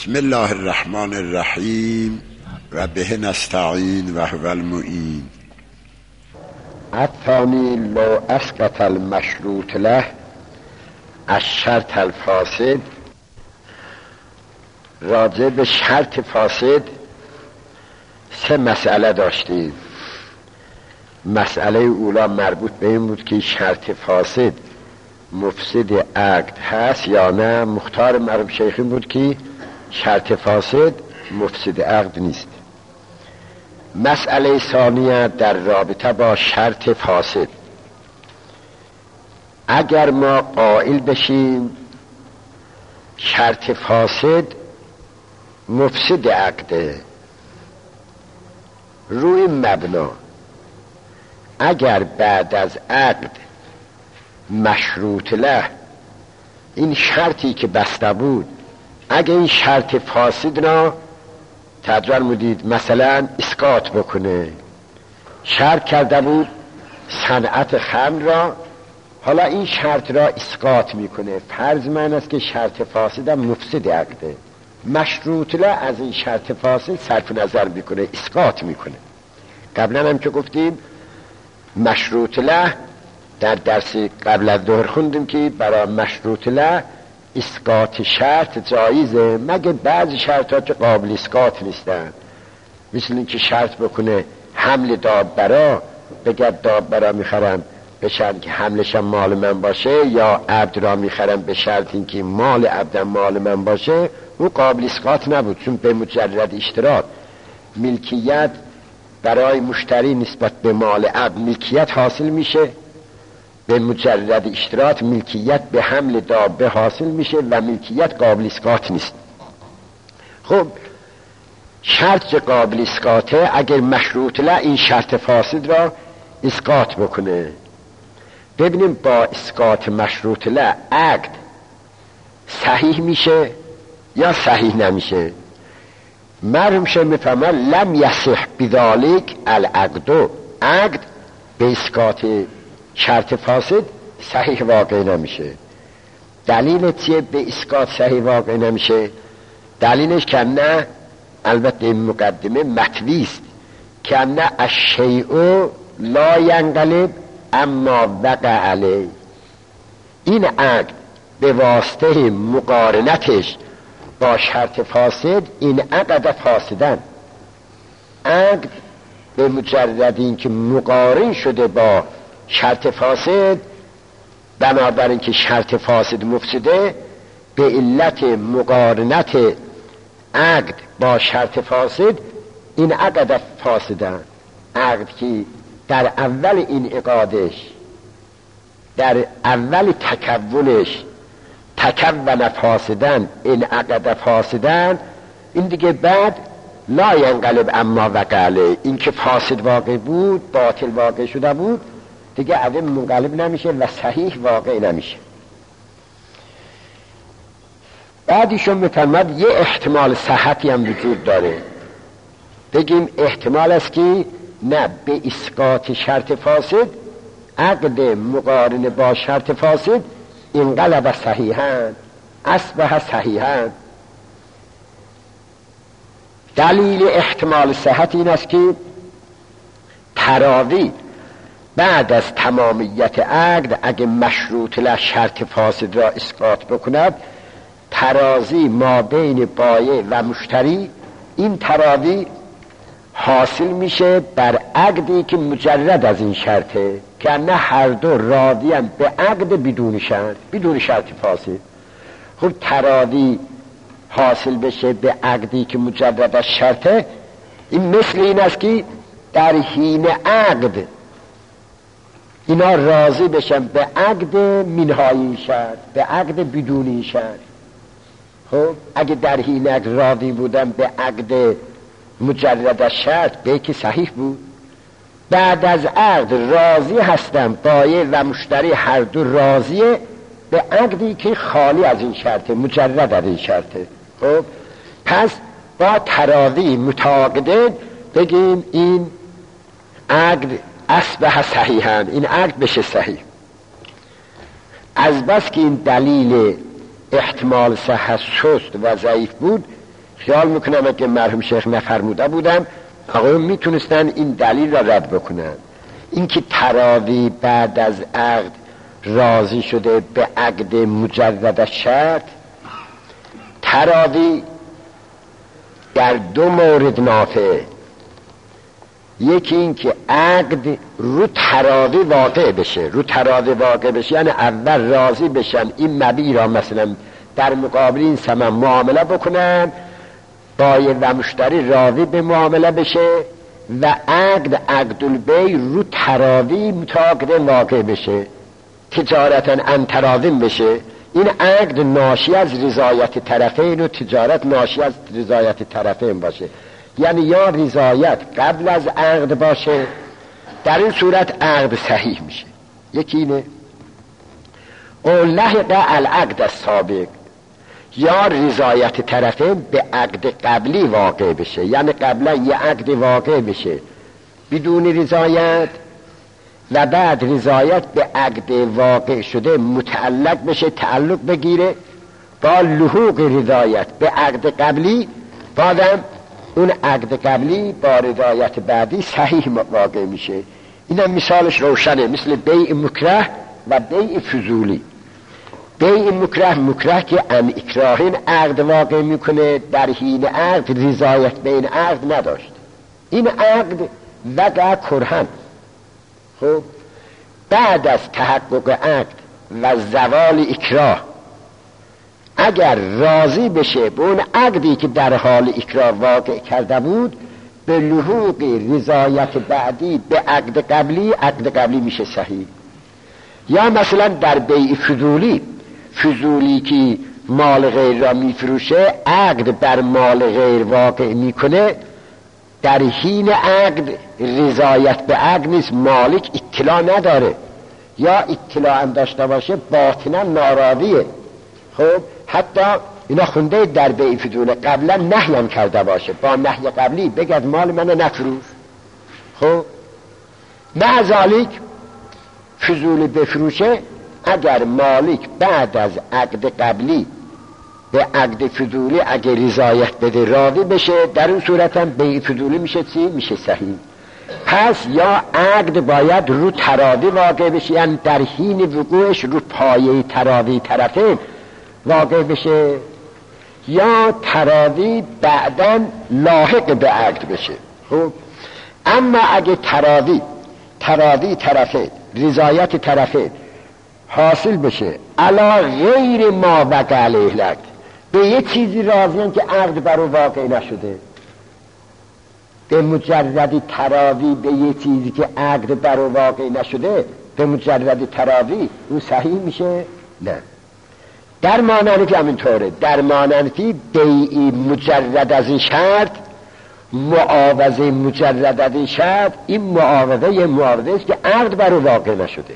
بسم الله الرحمن الرحیم و به نستعین و هو المعین. الثانی لو اسقط المشروط له الشرط الفاسد. راجع به شرط فاسد سه مسئله داشتیم. مسئله اولا مربوط به این بود که شرط فاسد مفسد عقد هست یا نه. مختار مرحوم شیخی بود که شرط فاسد مفسد عقد نیست. مسئله ثانیه در رابطه با شرط فاسد، اگر ما قائل بشیم شرط فاسد مفسد عقده، روی مبنا اگر بعد از عقد مشروط له این شرطی که بسته بود، اگر این شرط فاسد را تدرار مدید مثلا اسقاط بکنه، شرط کرده بود صنعت خمر را، حالا این شرط را اسقاط میکنه، فرض من است که شرط فاسد هم مفسد عقده، مشروط له از این شرط فاسد صرف نظر میکنه، اسقاط میکنه. قبلا هم که گفتیم مشروط له در درس قبل از ظهر خوندیم که برای مشروط له اسقاط شرط جایزه مگه بعضی شرطها که قابل اسقاط نیستن، مثل این که شرط بکنه حمل داببرا، بگه داببرا میخرم به شرط که حملشم مال من باشه، یا عبد را میخرم به شرط این که مال عبدم مال من باشه، اون قابل اسقاط نبود، چون به مجرد اشتراط ملکیت برای مشتری نسبت به مال عبد ملکیت حاصل میشه، به مجرد اشتراط ملکیت به حمل دابه حاصل میشه و ملکیت قابل اسقاط نیست. خب شرط قابل اسقاطه، اگر مشروط له این شرط فاسد را اسقاط بکنه، ببینیم با اسقاط مشروط له عقد صحیح میشه یا صحیح نمیشه. مرحوم شیخ میفرماید لم یصح بذالک العقد، عقد به اسقاط شرط فاسد صحیح واقع نمیشه. دلیل چیه به اسقاط صحیح واقع نمیشه؟ دلیلش که نه، البته این مقدمه مطویست، که نه الشیء لا ینقلب اما وقع علیه، این عقد به واسطه مقارنتش با شرط فاسد این عقد فاسدن، عقد به مجرد این که مقارن شده با شرط فاسد، بنابراین که شرط فاسد مفسده، به علت مقارنت عقد با شرط فاسد این عقد فاسدن. عقد که در اول این عقادش، در اول تکونش تکون فاسدن، این عقد فاسدن، این دیگه بعد لا ینقلب اما وقع علیه، این که فاسد واقع بود باطل واقع شده بود دیگه عدم منقلب نمیشه و صحیح واقع نمیشه. بعدیشون میفرماد یه احتمال صحتی هم وجود داره، بگیم احتمال است که نه به اسقاط شرط فاسد عقد مقارن با شرط فاسد انقلب صحیحا، اصبح صحیحا. دلیل احتمال صحت این است که تراوی بعد از تمامیت عقد اگه مشروط له شرط فاسد را اسقاط بکند، ترازی ما بین بایع و مشتری، این تراوی حاصل میشه بر عقدی که مجرد از این شرطه، که نه هر دو راضین به عقد بدون شرط، بدون شرط فاسد. خب تراوی حاصل بشه به عقدی که مجرد از شرطه، این مثل این است که در حین عقد اینا راضی بشن به عقد منهای شرط، به عقد بدون شرط. خب اگه در حین عقد راضی بودن به عقد مجرد از شرط، به که صحیح بود. بعد از عقد راضی هستن، بایع و مشتری هر دو راضیه به عقدی که خالی از این شرطه، مجرد از این شرطه. خب پس با تراضی متعاقدین بگیم این عقد اصبح صحیحا، این عقد بشه صحیح. از بس که این دلیل احتمال صحت سست و ضعیف بود، خیال میکنم که مرحوم شیخ نفرموده بودم آقایون میتونستن این دلیل را رد بکنن. اینکه تراوی بعد از عقد راضی شده به عقد مجرد شرط، تراوی در دو مورد نافع. یکی این که عقد رو تراوی واقع بشه، یعنی اول راضی بشن این مبیع را مثلا در مقابل این ثمن معامله بکنن، بایع و مشتری راضی به معامله بشه و عقد البیع رو تراوی متعاقد واقع بشه، تجارتا ان تراضین بشه. این عقد ناشی از رضایت طرفین و تجارت ناشی از رضایت طرفین باشه، یعنی یا رضایت قبل از عقد باشه، در این صورت عقد صحیح میشه. یکی اینه. او لحق العقد السابق، یا رضایت طرفین به عقد قبلی واقع بشه، یعنی قبلا یه عقد واقع بشه بدون رضایت و بعد رضایت به عقد واقع شده متعلق بشه، تعلق بگیره با لحوق رضایت به عقد قبلی، بعدم اون عقد قبلی با رضایت بعدی صحیح واقع میشه. اینم مثالش روشنه، مثل بیع مکره و بیع فضولی. بیع مکره که ان اکراهین عقد واقع میکنه، در حین عقد رضایت بین عقد نداشت، این عقد وقع کرهن. خب بعد از تحقق عقد و زوال اکراه اگر راضی بشه به اون عقدی که در حال اکراه واقع کرده بود، به لحوق رضایت بعدی به عقد قبلی میشه صحیح. یا مثلا در بیع فضولی که مال غیر را میفروشه، عقد بر مال غیر واقع میکنه، در حین عقد رضایت به عقد نیست، مالک اطلاع نداره، یا اطلاع هم داشته باشه باطنا ناراضیه. خب حتی اینا خونده در بیع فضول قبلا نهی هم کرده باشه، با نهی قبلی بگد مال من نفروش. خب مع ذالک فضول بفروشه، اگر مالک بعد از عقد قبلی به عقد فضولی اگر رضایت بده راضی بشه، در اون صورت هم بیع فضولی میشه چی؟ میشه صحیح. پس یا عقد باید رو تراضی واقع بشه، یعنی در حین وقوعش رو پایه تراضی طرفین واقع بشه، یا تراضی بعداً لاحق به عقد بشه. خب اما اگه تراضی طرفین، رضایت طرفین حاصل بشه علا غیر ما وقع علیه العقد، به یه چیزی راضیان که عقد بر او واقع نشده، به مجرد تراضی به یه چیزی که عقد بر او واقع نشده، به مجرد تراضی اون صحیح میشه؟ نه. در مانند همینطوره، در مانند بیع مجرد از این شرط، معاوضه مجرد از این شرط، این معاوضه است که عقد بر او واقع نشده،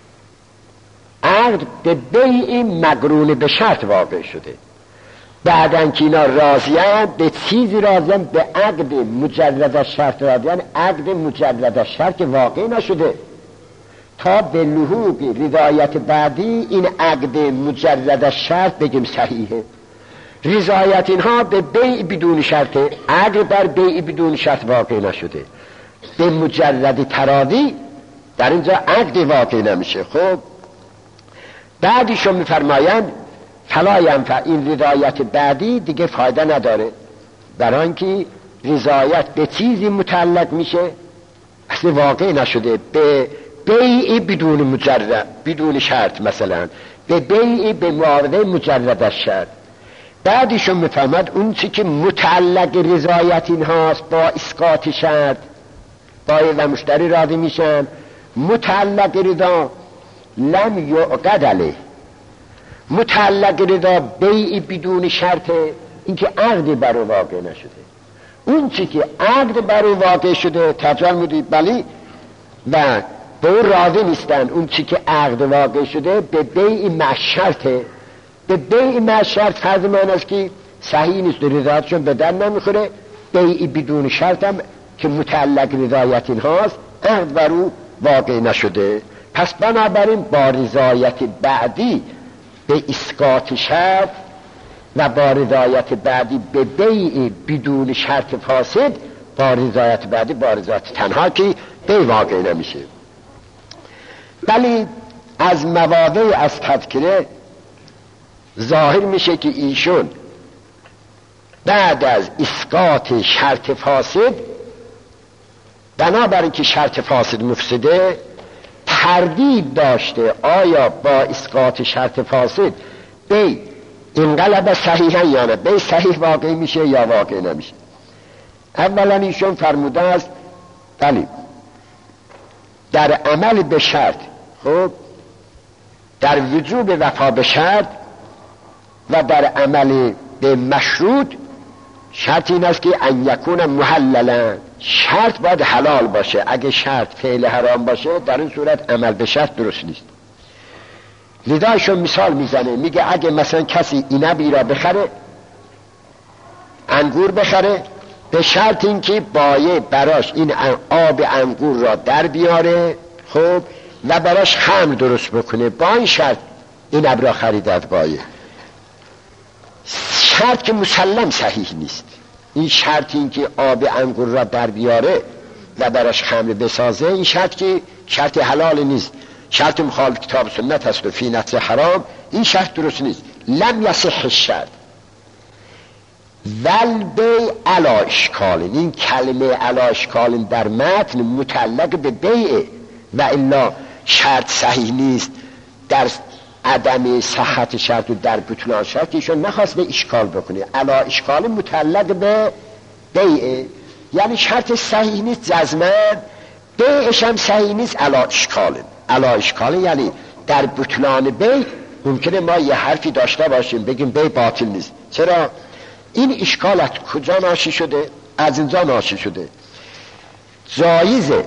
عقد به بیع مقرون به شرط واقع شده، بعدن که اینا راضیان به چیزی راضیان، به عقد مجرد از شرط راضیان، عقد مجرد از شرط واقع نشده، تا به لحوق رضایت بعدی این عقد مجرد از شرط بگیم صحیحه. رضایت اینها به بیع بدون شرط، عقد در بیع بدون شرط واقع نشده، به مجرد تراضی در اینجا عقد واقع نمیشه. خب بعدیشون میفرمایند فلا ینفع، این رضایت بعدی دیگه فایده نداره، برای اینکه رضایت به چیزی متعلق میشه اصلا واقع نشده، به بیع بدون مجرد بدون شرط، مثلا به بیع به معاوضه مجرد از شرط. بعدیشون میفرماد اون چی که متعلق رضایت این هاست با اسقاط شرط، بایع و مشتری راضی میشن، متعلق رضا لم یعقد علیه، متعلق رضا بیع بدون شرط، اینکه عقد بر او واقع نشده. اون چی که عقد بر او واقع شده تجربه میدید بلی و به اون راضی نیستن، اون چی که عقد واقع شده به بیع مشرطه، به بیع مشرط فرض من است که صحیح نیست، رضایتشون به در نمیخوره، بیع بدون شرط هم که متعلق رضایت این هاست عقد بر او واقع نشده. پس بنابراین با رضایت بعدی به اسقاط شرط و با رضایت بعدی به بیع بدون شرط فاسد، با رضایت بعدی با رضایت تنها که بیع واقع نمیشه. ولی از مواضع از تذکره ظاهر میشه که ایشون بعد از اسقاط شرط فاسد، بنابراین که شرط فاسد مفسده، تردید داشته آیا با اسقاط شرط فاسد بی انقلب صحیحا یا نه، بی صحیح واقع میشه یا واقع نمیشه. اولا ایشون فرموده است بلی در عمل به شرط، خب در وجوب وفا به شرط و در عمل به مشروط شرط این است که ان یکون محللا، شرط باید حلال باشه. اگه شرط فعل حرام باشه در این صورت عمل به شرط درست نیست. لذایشون مثال میزنه، میگه اگه مثلا کسی اینبی را بخره، انگور بخره، به شرط این که بایه براش این آب انگور را در بیاره، خب و براش خمر درست بکنه، با این شرط اینب را خرید از بایه، شرط که مسلم صحیح نیست. این شرط این که آب انگور را در بیاره و براش خمر بسازه، این شرط که شرط حلال نیست، شرط مخالف کتاب سنت است و فی نطع حرام، این شرط درست نیست. لم یصح الشرط ول بیع علی اشکال، این کلمه علی اشکال در متن متعلق به بیع و الا شرط صحیح نیست. در عدم صحت شرط و در بطلان شرط ایشون نخواست به اشکال بکنه. علی اشکال متعلق به بیع، یعنی شرط صحیح نیست جزمن، بیعش هم صحیح نیست، علی اشکال. علی اشکال یعنی در بطلان بیع ممکنه ما یه حرفی داشته باشیم بگیم بیع باطل نیست. چرا؟ این اشکالت کجا ناشی شده؟ از اینجا ناشی شده. جایزه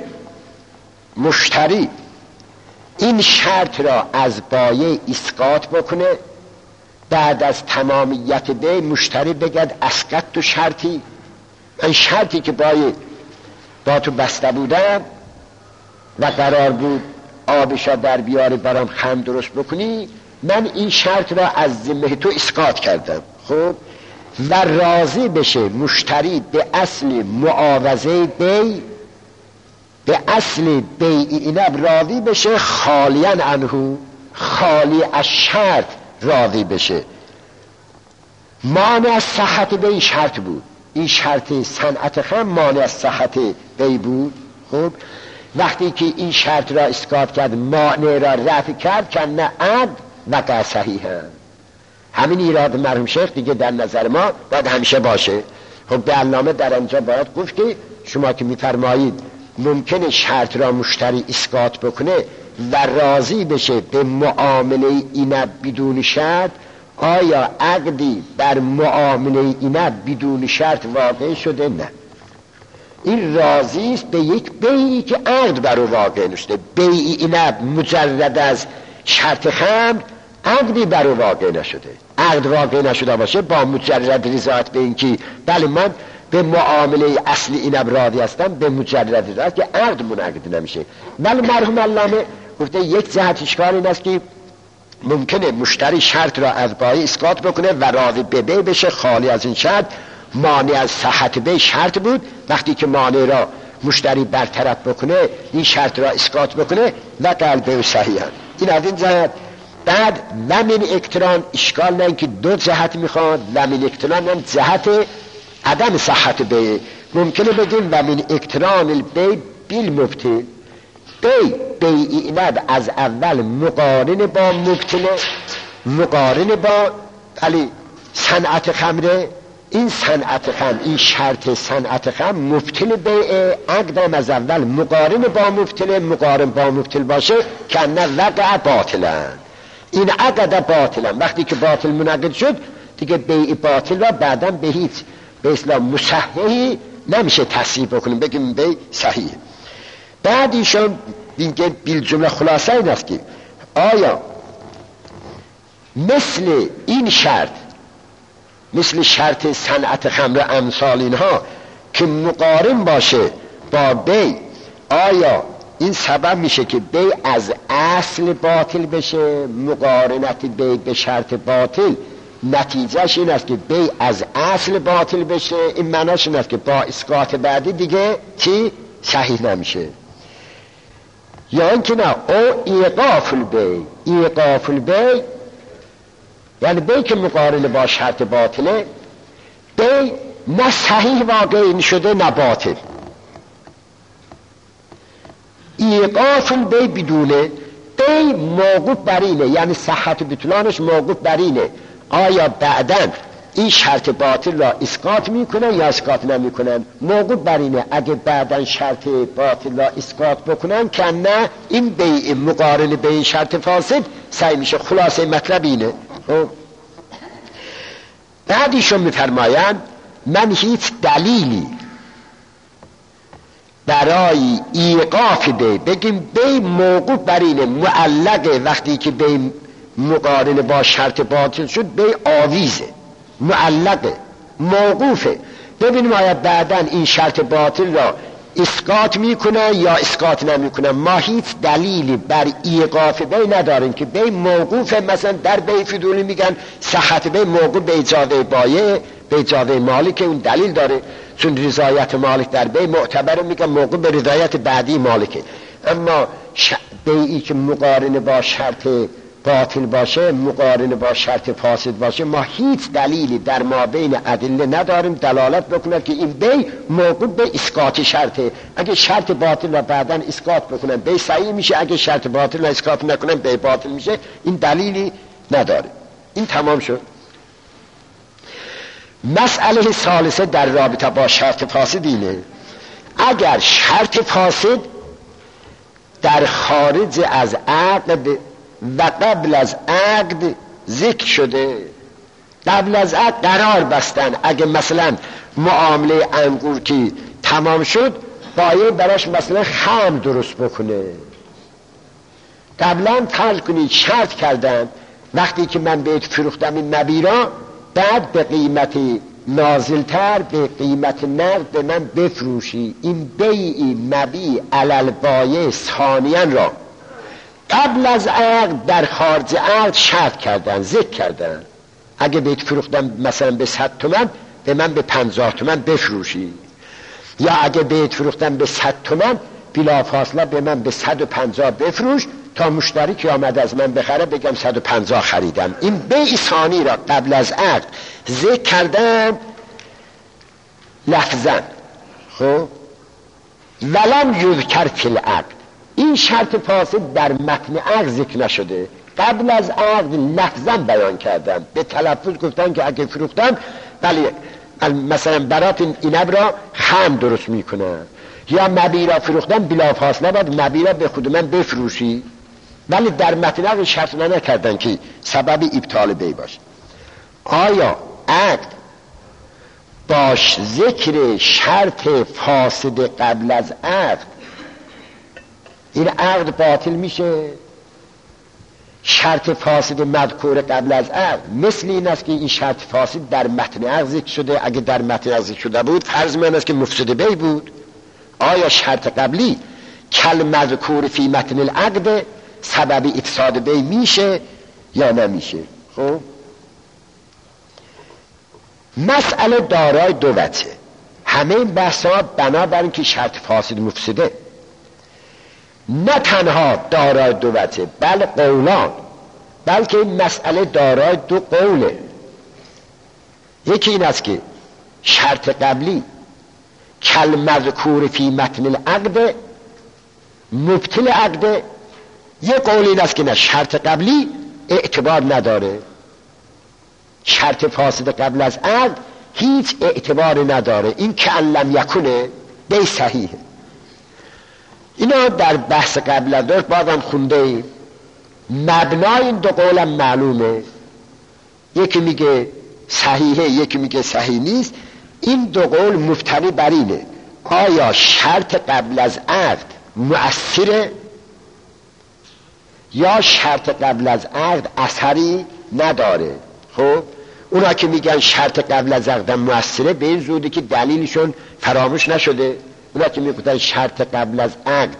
مشتری این شرط را از بایع اسقاط بکنه، بعد از تمامیت بیع مشتری بگد اسقط تو شرطی، من شرطی که بایع با تو بسته بودم و قرار بود آبشا در بیاره برام خمر درست بکنی، من این شرط را از ذمه تو اسقاط کردم. خب و راضی بشه مشتری به اصل معاوضه بیع، به اصل بیع اینب راضی بشه، خالیا عنه، خالی از شرط راضی بشه. مانع از صحت بیع شرط بود، این شرط صنعت خام مانع از صحت بیع بود. خب وقتی که این شرط را اسقاط کرد، مانع را رفع کرد، که نه عقد وقع صحیحه. همین ایراد مرحوم شیخ دیگه در نظر ما باید همیشه باشه. خب به علامه در اینجا باید گفت که شما که میفرمایید ممکنه شرط را مشتری اسقاط بکنه و راضی بشه به معامله اینب بدون شرط، آیا عقدی بر معامله اینب بدون شرط واقع شده؟ نه، این راضی است به یک بیعی که عقد بر او واقع نشده. بیع اینب مجرد از شرط خمر عقدی بر او واقع نشده. عقد واقع نشده باشه با مجرد رضایت به این که بله من به معامله اصلی اینب راضی هستم، به مجرد رضایت که عقد منعقد نمیشه. ولی مرحوم علامه گفته یک جهت اشکال این است که ممکنه مشتری شرط را از بایع اسقاط بکنه و راضی به بیع بشه، خالی از این شرط. مانع از صحت بیع شرط بود، وقتی که مانع را مشتری برطرف بکنه، این شرط را اسقاط بکنه و قلبه صحیحا. این از این جهت. بعد لمن اقتران اشکال نه که دو جهت میخواد، لمن اقتران هم جهت عدم صحت بیع. ممکنه بگیم لمن اقتران البیع بالمبطل، بیع اینب از اول مقارن با مبطل، مقارن با علی صنعت خمره، این صنعت خمر، این شرط صنعت خمر مبطل بیع، عقدم از اول مقارن با مبطل، مقارن با مبطل باشه که نه وقع باطلن، این عقد باطلن. وقتی که باطل منعقد شد دیگه بیع باطل را بعدم به هیچ به اسلام مصححی نمیشه تصحیح بکنیم بگیم بیع صحیح. بعد ایشون دیگه بالجمله خلاصه این است که آیا مثل این شرط، مثل شرط صنعت خمر امثال اینها که مقارن باشه با بیع، آیا این سبب میشه که بیع از اصل باطل بشه؟ مقارنت بیع به شرط باطل نتیجهش این است که بیع از اصل باطل بشه. این معناش این است که با اسقاط بعدی دیگه چی؟ صحیح نمیشه. یا اینکه نه، او ایقاف البیع. ایقاف البیع یعنی بیع که مقارن با شرط باطله، بیع نه صحیح واقع شده نه باطل. ایقاف البیع بدونه، بیع موقوف بر اینه، یعنی صحت بطلانش موقوف بر اینه آیا بعدن این شرط باطل را اسقاط میکنن یا اسقاط نمیکنن. موقوف بر اینه اگه بعدن شرط باطل را اسقاط بکنن که نه، این بیع مقارن به این شرط فاسد صحیح میشه. خلاصه مطلب اینه. بعدیشون میفرمایند من هیچ دلیلی برای ایقاف بیع، بگیم بیع موقوف بر اینه، معلقه، وقتی که بیع مقارن با شرط باطل شد بیع آویزه، معلقه، موقوفه. ببینیم آیا بعدن این شرط باطل را اسقاط میکنه یا اسقاط نمیکنه. ما هیچ دلیلی بر ایقاف بیع نداریم که بیع موقوفه. مثلا در بیع فضولی میگن صحت بیع موقوف به اجازه بایع، به اجازه مالک، اون دلیل داره چون رضایت مالک در بیع معتبره، میگن موقوف به رضایت بعدی مالکه. اما بیعی که مقارن با شرط باطل باشه، مقارن با شرط فاسد باشه، ما هیچ دلیلی در ما بین ادله نداریم دلالت بکنه که این بیع موقوف به اسقاط شرطه. اگه شرط باطل را بعداً اسقاط بکنن بیع صحیح میشه، اگه شرط باطل را اسقاط نکنن بیع باطل میشه. این دلیلی نداره. این تمام شد. مسئله ثالثه در رابطه با شرط فاسد اینه، اگر شرط فاسد در خارج از عقد و قبل از عقد ذکر شده، قبل از عقد قرار بستن، اگه مثلا معامله انگور که تمام شد بایع براش مثلا خمر درست بکنه، قبلا فرض کنید شرط کردن وقتی که من بهت فروختم این نبیرا، بعد به قیمت نازلتر، به قیمت نقد به من بفروشی. این بیعی مبیع علل بایع ثانیاً را قبل از عقد در خارج عقد شرط کردن، ذکر کردن اگه بهت فروختم مثلا به 100 تومن به من به 50 تومن بفروشی، یا اگه بهت فروختم به 100 تومن بلافاصله به من به 150 بفروش تا مشتری که آمد از من بخره بگم 150 خریدم. این بیع ثانی را قبل از عقد ذکر کردن لفظاً. خب ولم یذکر فی العقد، این شرط فاسد در متن عقد ذکر نشده، قبل از عقد لفظاً بیان کردن، به تلفظ گفتن که اگه فروختم بله مثلا برات اینب را خمر درست میکنن، یا نبی را فروختن بلافاصله باید نبی را به خود من بفروشی، ولی در متن عقد شرط نکردن که سبب ابطال بیع باشه. آیا عقد باش ذکر شرط فاسد قبل از عقد این عقد باطل میشه؟ شرط فاسد مذکور قبل از عقد مثل این است که این شرط فاسد در متن عقد ذکر شده، اگه در متن عقد ذکر شده بود فرض من است که مفسد بیع بود. آیا شرط قبلی کل مذکور فی متن العقد سبب افساد بیع میشه یا نمیشه؟ خب مسئله دارای دو وجه. همه این بحثا بنابراین که شرط فاسد مفسده، نه تنها دارای دو وجه بل قولان، بلکه این مسئله دارای دو قوله. یکی این است که شرط قبلی کل مذکور فی متن العقد مبطل عقد. یک قول این است که نه، شرط قبلی اعتبار نداره، شرط فاسد قبل از عقد هیچ اعتبار نداره، این که علم یکونه بیع صحیحه. اینا در بحث قبل از داشت بازم خونده ایم. مبنای این دو قولم معلومه، یکی میگه صحیحه یکی میگه صحیح نیست. این دو قول مبتنی بر اینه آیا شرط قبل از عقد مؤثره یا شرط قبل از عقد اثری نداره. خب اونا که میگن شرط قبل از عقد مؤثره به این زودی که دلیلشون فراموش نشده. اونا که میگفتن شرط قبل از عقد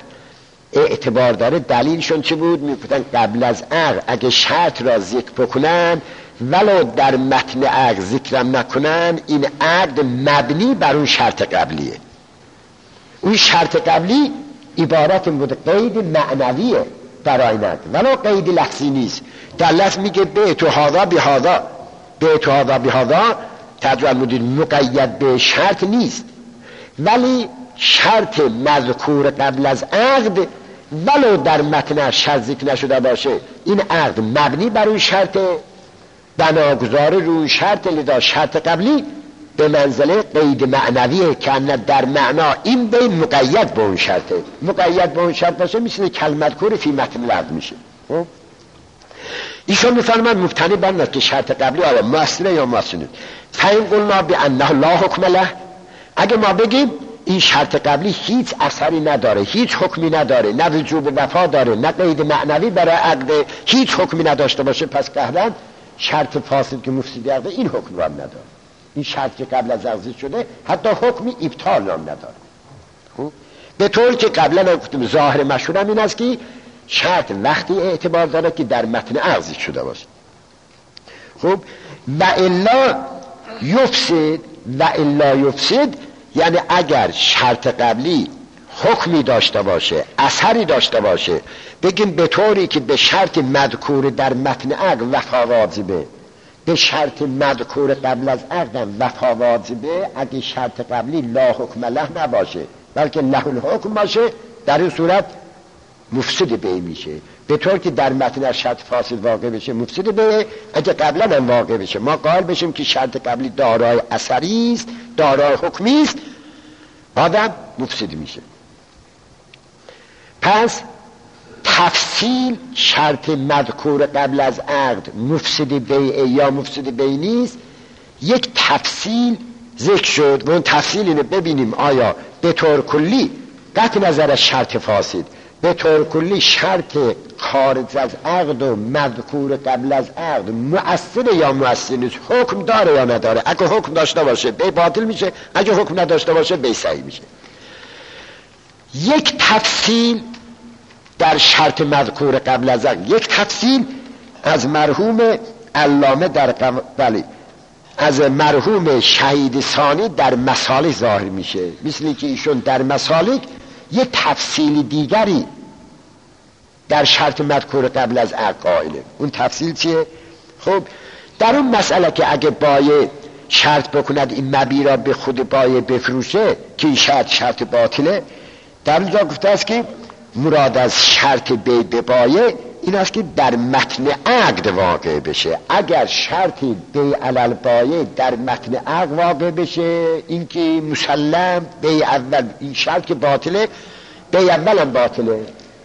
اعتبار داره دلیلشون چی بود؟ میگفتن قبل از عقد اگه شرط را ذکر بکنن ولو در متن عقد ذکرم نکنن، این عقد مبنی بر اون شرط قبلیه. اون شرط قبلی عبارت بوده قید معنویه برای عقد، ولو قید لفظی نیست. در لفظ میگه بیت هذا بهذا، بیت هذا بهذا، ترجمه مدیر مقید به شرط نیست، ولی شرط مذکور قبل از عقد ولو در متن شرط ذکر نشده باشه، این عقد مبنی بر اون شرط، بناگذار روی شرط، لذا شرط قبلی به منزله قید معنویه که در معنا این بین مقید به اون شرطه. مقید به اون شرط باشه مثل کلمذکور فی متن العقد میشه. ایشون میفرمان مبتنی بر که شرط قبلی آیا مؤثره یا مؤثر نیست. فإن قلنا بأنه لا حکم له، اگه ما بگیم این شرط قبلی هیچ اثری نداره، هیچ حکمی نداره، نه وجوب وفا داره، نه قید معنوی برای عقد، هیچ حکمی نداشته باشه، پس قهرن شرط فاسد که مفسد عقد این حکم رو هم نداره. این شرط که قبل از عقد شده حتی حکمی ابطال هم نداره. خوب، به طور که قبلا گفتم ظاهر مشهورم این است که شرط وقتی اعتبار داره که در متن عقد شده باشه. خوب، و الا یفسد، یعنی اگر شرط قبلی حکمی داشته باشه، اثری داشته باشه، بگیم به طوری که به شرط مذکور در متن عقد وفا واجبه، به شرط مذکور قبل از عقد وفا واجبه، اگه شرط قبلی لا حکم له نباشه بلکه له الحکم باشه، در این صورت مفسد به میشه. به طور که در متن شرط فاسد واقع بشه مفسد به، اگه قبلا هم واقع بشه ما قائل بشیم که شرط قبلی دارای اثری است، دارای حکمی است، آدم مفسد میشه. پس تفصیل شرط مذکور قبل از عقد مفسد بیع یا مفسد بیع نیست، یک تفصیل ذکر شد و اون تفصیل اینو ببینیم آیا به طور کلی قطع نظر شرط فاسد، به طور کلی شرط خارج از عقد و مذکور قبل از عقد مؤثر یا مؤثر نیست، حکم داره یا نداره. اگه حکم داشته باشه بیع باطل میشه، اگه حکم نداشته باشه بیع صحیح میشه. یک تفصیل در شرط مذکور قبل از عقد، یک تفصیل از مرحوم علامه از مرحوم شهید ثانی در مسالک ظاهر میشه، مثل که ایشون در مسالک یک تفصیل دیگری در شرط مذکور قبل از عقد قائله. اون تفصیل چیه؟ خب در اون مسئله که اگه بایع شرط بکند این مبیع را به خود بایع بفروشه که این شرط باطله، در اونجا گفته است که مراد از شرط بیع به بایع این است که در متن عقد واقع بشه. اگر شرط بیع علی البایع در متن عقد واقع بشه، این که مسلم بیع اول، این شرط که باطله بیع اول هم باطله،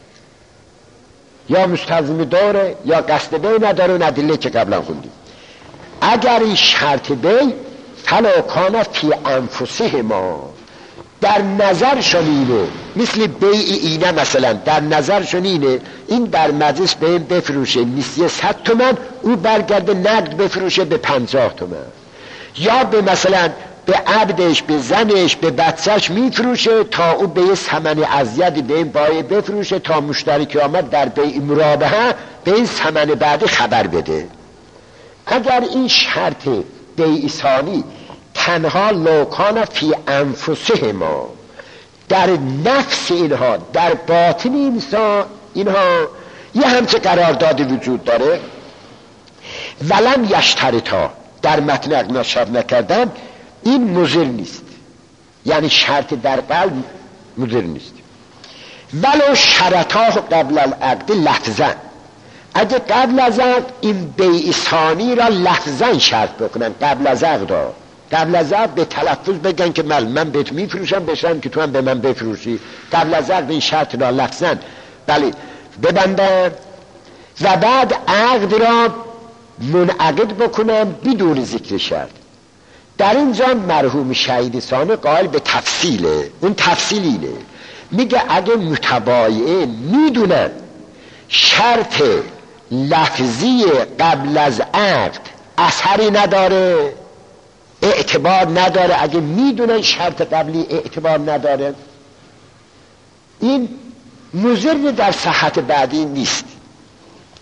یا مستلزم داره یا قصد بیع نداره، و ادله که قبلا خوندیم. اگر این شرط بیع فلا کان فی انفسهما، در نظرشون اینه، مثل بیع اینه مثلا در نظرشون اینه این در مجلس به این بفروشه نسیه 100 تومن، او برگرده نقد بفروشه به 50 تومن، یا به مثلا به عبدش، به زنش، به بچهش میفروشه تا او به یه ثمن ازیدی به این بایع بفروشه تا مشتری که آمد در بیع مرابحه به این ثمن بعدی خبر بده. اگر این شرط بیع ثانی تنها لوکان فی انفسهما، در نفس اینها، در باطن انسان اینها یه همچه قراردادی وجود داره، ولم یشترطا، در متن عقد نشاب نکردن، این مضر نیست، یعنی شرط در قلب مضر نیست. ولو شرطا قبل العقد لفظا، اگه قبل از عقد این بیع ثانی را لفظا شرط بکنن، قبل از عقد به تلفظ بگن که من بهت میفروشم، بشن که تو هم به من بفروشی، قبل از عقد این شرط را لفظا بله ببندن، و بعد عقد را منعقد بکنن بدون ذکر شرط. در اینجا مرحوم شهید ثانی قائل به تفصیله. اون تفصیل اینه، میگه اگه متبایعه میدونن شرط لفظی قبل از عقد اثری نداره، اعتبار نداره، اگه میدونن شرط قبلی اعتبار نداره، این مضر در صحت بعدی نیست.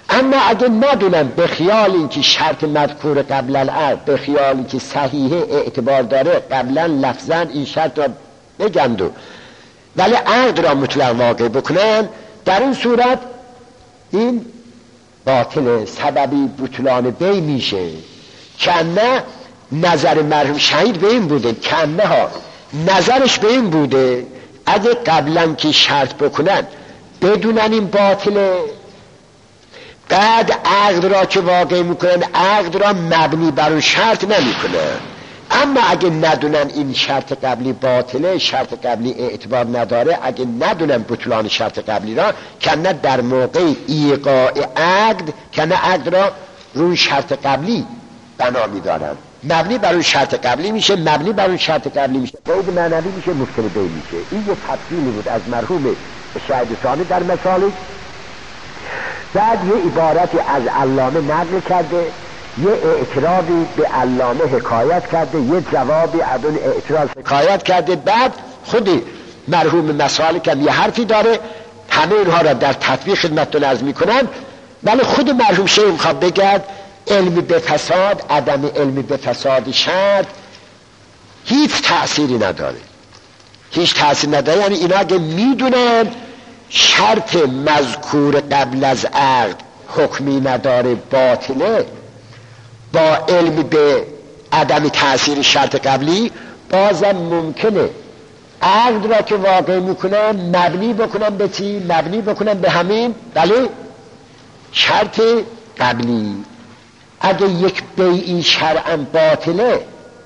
اما اگه ندونن به خیال اینکه شرط مذکور قبل العقد به خیال اینکه صحیحه اعتبار داره قبلا لفظا این شرط را بگند ولی عقد را مطلق واقع بکنن، در این صورت این باطل، سببی بطلان بی میشه. کنه نظر مرحوم شهید به این بوده، کنه ها نظرش به این بوده اگه قبلا که شرط بکنن بدونن این باطله، بعد عقد را که واقع میکنن عقد را مبنی بر اون شرط نمیکنن. اما اگه ندونن این شرط قبلی باطله، شرط قبلی اعتبار نداره، اگه ندونن بطلان شرط قبلی را، کنه در موقع ایقاع عقد کنه عقد را روی شرط قبلی بنا میدارن، مبنی بر اون شرط قبلی میشه، مبنی بر اون شرط قبلی میشه، قید معنوی میشه، مفصل بی میشه. این یه تفصیلی بود از مرحوم شهید ثانی در مسالک. بعد یه عبارتی از علامه نقل کرده، یه اعتراضی به علامه حکایت کرده، یه جوابی از اون اعتراض حکایت کرده. بعد خودی مرحوم مسالک هم یه حرفی داره، همه اینها را در تطبیق خدمتتون عرض میکنم. ولی خود مرحوم شیخ میخواد بگد علم به فساد، عدم علم به فساد شرط هیچ تأثیری نداره، هیچ تأثیر نداره. یعنی اینا اگه میدونن شرط مذکور قبل از عقد حکمی نداره باطله، با علم به عدم تأثیر شرط قبلی بازم ممکنه عقد را که واقع میکنن مبنی بکنن به چی؟ مبنی بکنن به همین بله شرط قبلی. اگه یک بیعی شرعاً باطله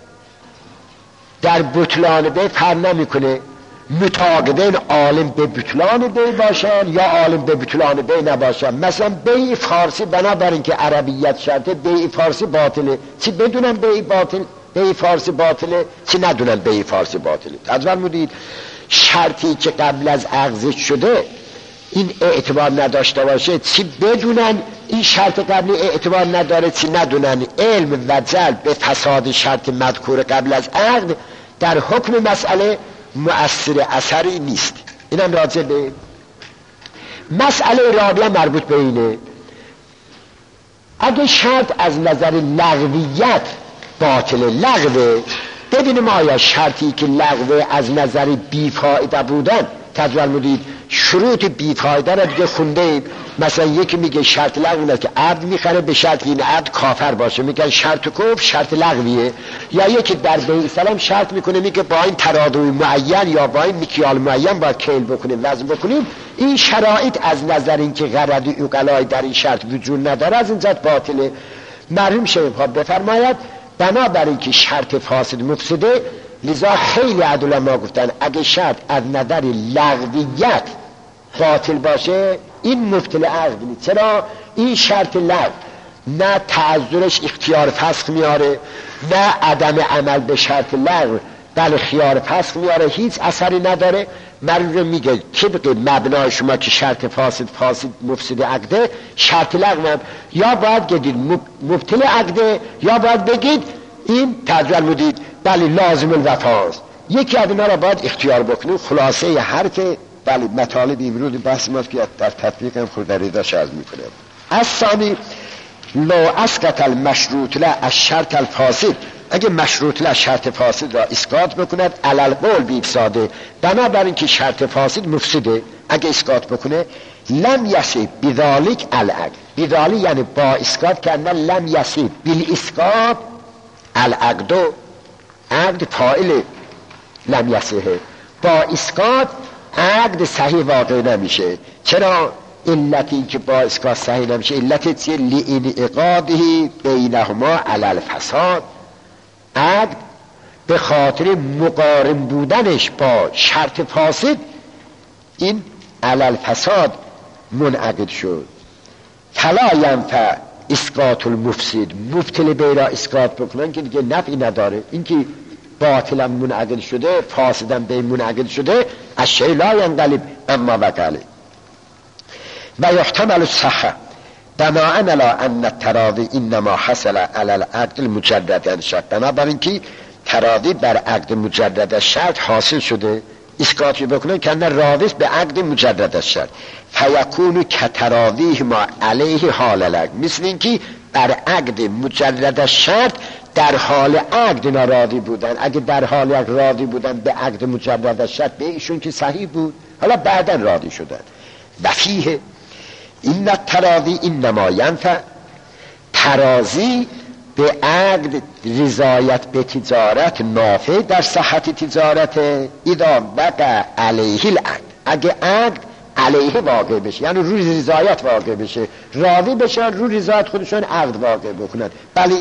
در بطلان بی فرق نمیکنه، متعاقدین عالم به بطلان بی باشن یا عالم به بطلان بی نباشن. مثلا بیع فارسی بنابراین که عربیت شرطه، بیع فارسی باطله، چی بدونن بیع فارسی باطله، چی ندونن بیع فارسی باطله. از فرمودید شرطی که قبل از عقد شده این اعتبار نداشته باشه، چی بدونن این شرط قبلی اعتبار نداره، چی ندونن علم و جلب به فساد شرط مذکور قبل از عقد در حکم مسئله مؤثر اثری نیست. اینم راجع به مسئله رابعه مربوط به اینه. اگه شرط از نظر لغویت باطل لغوه، ببینیم آیا شرطی که لغوه از نظر بیفایده بودن تجوال مدید شروط بیفایده را دیگه خونده. مثلا یکی میگه شرط لغوی است که عبد میخره به شرط این عبد کافر باشه، میگن شرط کفر شرط لغویه. یا یکی در بیع سلام شرط میکنه میگه با این ترادوی معین یا با این مکیال معین باید کیل بکنیم وزن بکنیم. این شرایط از نظر اینکه غرض عقلای در این شرط وجود نداره از این جهت باطله. مرحوم شیخ بفرماید بنابراین که شرط فاسد مفسده، لذا خیلی عدل ما گفتن اگه شرط از نظر لغویت باطل باشه این مبطل عقد نیست. چرا؟ این شرط لغو نه تعذرش اختیار فسخ میاره، نه عدم عمل به شرط لغو بل خیار فسخ میاره، هیچ اثری نداره. مرحوم میگه طبق مبنای شما که شرط فاسد مفسد عقده، شرط لغو هم یا باید بگید مبطل عقده یا باید بگید این تجربه مدید بله لازم الوفاست. یکی از اینا را باید اختیار بکنید. خلاصه هر که بله مطالب امروز بحث ماست که در تطبیق هم خود دریداش عرض میکنه. از ثانی لو اسقط المشروط له الشرط الفاسد، اگه مشروط له شرط فاسد را اسقاط بکند علل قول بیفساده، بنابراین که شرط فاسد مفسده اگه اسقاط بکنه لم یصیب بذالک العقد، بذالک یعنی با اسقاط کردن لم یصیب بالاسقاط العقد، عقد فاعل لم یصیحه، با اسقاط عقد صحیح واقع نمیشه. چرا؟ علتی که با اسقاط صحیح نمیشه علت چیه؟ لانعقاده بینهما علی الفساد، عقد به خاطر مقارن بودنش با شرط فاسد این علی الفساد منعقد شد. فلا ینفع اسقاط المفسد، مبطل بی را اسقاط بکنن که دیگه نفعی نداره. این که باطلا منعقد شده فاسدا بی منعقد شده از شیء لا ینقلب اما وقاله و یحتمل الصحه بناء علی ان التراضی انما حصل علی العقد المجرد الشرط، بنابراین که تراضی بر عقد مجرد شرط حاصل شده اسقاطی بکنن که نه راویس به عقد مجرد از شرط فیکون کتراویه ما علیه حال العقد، مثل این که بر عقد مجرد از شرط در حال عقد اینا راضی بودن. اگه در حال عقد راضی بودن به عقد مجرد از شرط به ایشون که صحیح بود، حالا بعدن راضی شدن. و فیه این تراضی انما ینفع، ترازی به عقد رضایت به تجارت نافع در صحت تجارت اذا وقع علیه العقد، اگه عقد علیه واقع بشه، یعنی روی رضایت واقع بشه، راضی بشن روی رضایت خودشون عقد واقع بکنن، بله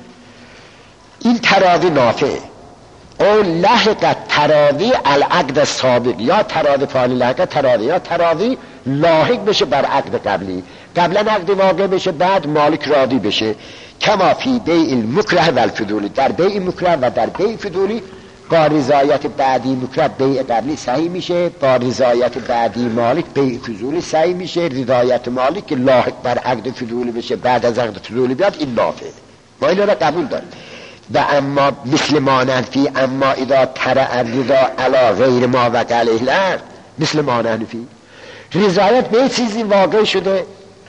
این تراضی نافع. او لحقت تراضی العقد سابق، یا تراضی فعلی لحقت تراضی، یا تراضی لاحق بشه بر عقد قبلی، قبلا عقد واقع بشه بعد مالک راضی بشه. کما فی بیع المکره و الفضولی، در بیع مکره و در بیع فضولی با رضایت بعدی مکره بیع قبلی صحیح میشه، با رضایت بعدی مالک بیع فضولی صحیح میشه، رضایت مالک که لاحق بر عقد فضولی بشه بعد از عقد فضولی بیاد، این نافع. ما این را قبول داریم. و اما مثل مانند فی اما اذا ترع الرضا علی غیر ما وقع علیه العقد، مثل مانند فی رضایت به چیزی واقع شده،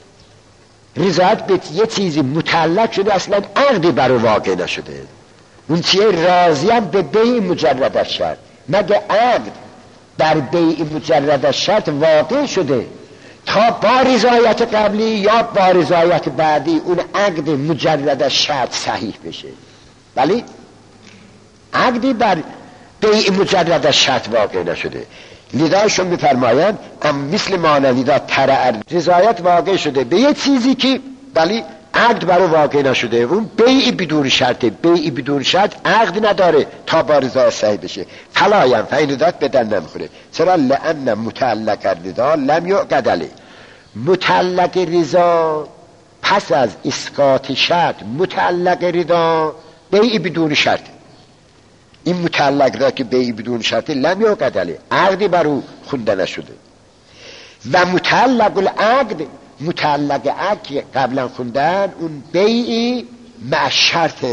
رضایت به یه چیزی متعلق شده اصلا عقدی برای واقع نشده، اون چیه راضیم به بیع مجرد از شرط، مگه عقد در بیع مجرد از شرط واقع شده تا با رضایت قبلی یا با رضایت بعدی اون عقد مجرد از شرط صحیح بشه. ولی عقدی بر بیع مجرد از شرط واقع نشده. لذاشون میفرمایند مثل مانویدا ترع رضایت واقع شده به یه چیزی که ولی عقد برای واقع نشده، اون بیع بدون شرط، بیع بدون شرط عقد نداره تا با رضایت صحیح بشه. فلایم فینودات بدن نمیخوره. چرا؟ لأن متعلق الرضا لم یعقد علیه، متعلق رضا پس از اسقاط شرط متعلق رضا بیع بدون شرط، این متعلق را که بیع بدون شرط لم یعقد علیه، عقدی بر او خونده نشده. و متعلق العقد، متعلق عقد قبلا خوندن اون بیعی مع شرط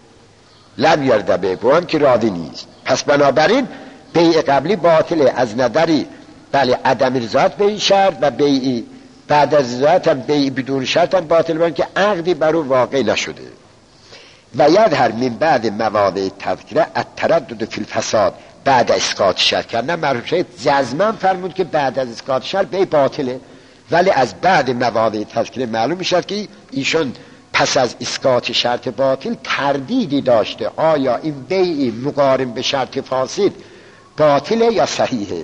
لم یرده به هم که راضی نیست، پس بنابراین بیع قبلی باطله از نظری بله عدم رضایت به این شرط، و بیعی بعد از رضایت هم بیع بدون شرط هم باطل بودن که عقدی بر او واقع نشده. و یظهر من بعد مواضع تذکره التردد فی الفساد بعد اسقاط شرط کردن. مرحوم شیخ جزماً فرمود که بعد از اسقاط شرط بیع باطله، ولی از بعد مواضع تذکره معلوم میشد که ایشون پس از اسقاط شرط باطل تردیدی داشته آیا این بیع مقارن به شرط فاسد باطله یا صحیحه.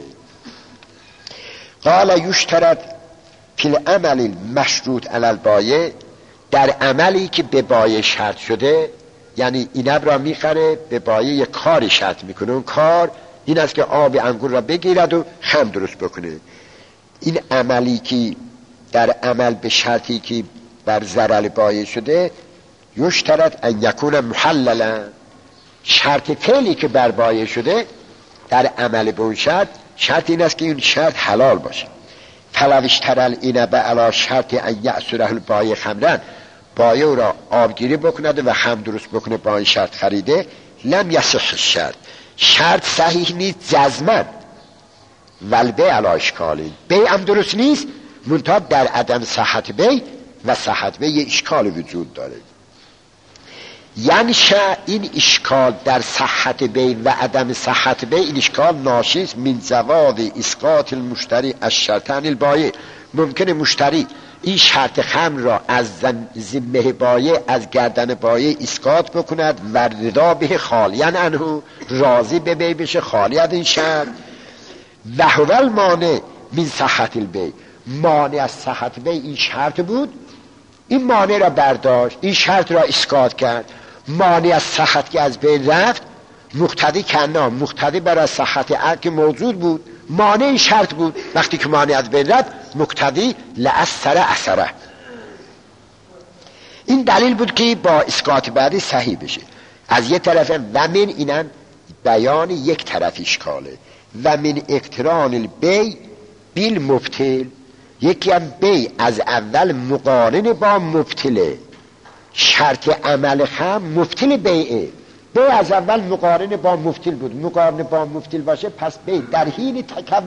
قال یشترط فی العمل مشروط علی البایع، در عملی که به بایع شرط شده، یعنی اینب را میخره به بایع یک کاری شرط میکنه، اون کار این است که آب انگور را بگیرد و خم درست بکنه. این عملی که در عمل به شرطی که بر ضرر بایع شده یشترط ان یکون محللا، شرط فعلی که بر بایع شده در عمل به اون شرط این است که این شرط حلال باشه. فلو اشتری العنب علی شرط ان یأسره البایع خمرا، بایع را آبگیری بکند و خمر درست بکنه با این شرط خریده، لم یصح الشرط، شرط صحیح نیست جزماً. والبیع علی اشکالی، بیع هم درست نیست منتها در عدم صحت بیع و صحت بیع اشکال وجود داره. یعنی این اشکال در صحت بیع و عدم صحت بیع، این اشکال ناشی است من زواد اسقاط المشتری از شرطن البایع. ممکنه مشتری این شرط خمر را از ذمه بایع، از گردن بایع اسقاط بکند و رضا به خالیان عنه، راضی به بیع بشه خالی از این شرط. و هو المانع من صحت البیع، مانع از صحت بیع این شرط بود، این مانع را برداشت، این شرط را اسقاط کرد، مانع از صحت که از بین رفت، مقتضی کنا، مقتضی برای صحت عقد که موجود بود، مانع این شرط بود، وقتی که مانع از بین رفت مقتضی اثره. این دلیل بود که با اسقاط بعدی صحیح بشه. از یک طرف و من اینم بیان یک طرف اشکاله، و من اقتران البیع بالمبطل، یکی هم بیع از اول مقارن با مبطله، شرط عمل خم مبطل بیعه، بی از اول مقارن با مفتیل بود، مقارن با مفتیل باشه پس بی در حین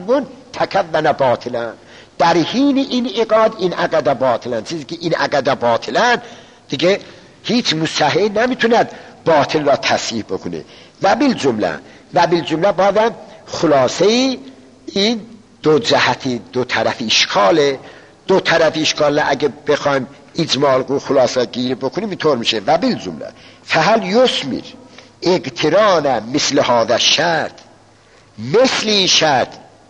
تکون باطلا، در حین این عقاد این عقد باطلا، چیزی که این عقد باطلا دیگه هیچ مصحح نمیتوند باطل را تصحیح بکنه. و بالجمله بعدم خلاصه این دو جهتی دو طرف اشکاله، دو طرف اشکاله اگه بخوایم اجمال و خلاصه گیری بکنیم اینطور میشه. و بالجمله فهل یسمر اقتران مثل هذا الشرط، مثل این شرط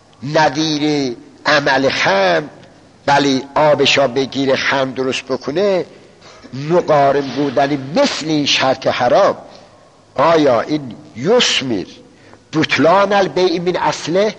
ندیر عمل خم، بلی آبشا بگیره خم درست بکنه، مقارن بودن مثل این شرط حرام، آیا این یسمر بطلان البیع من اصله،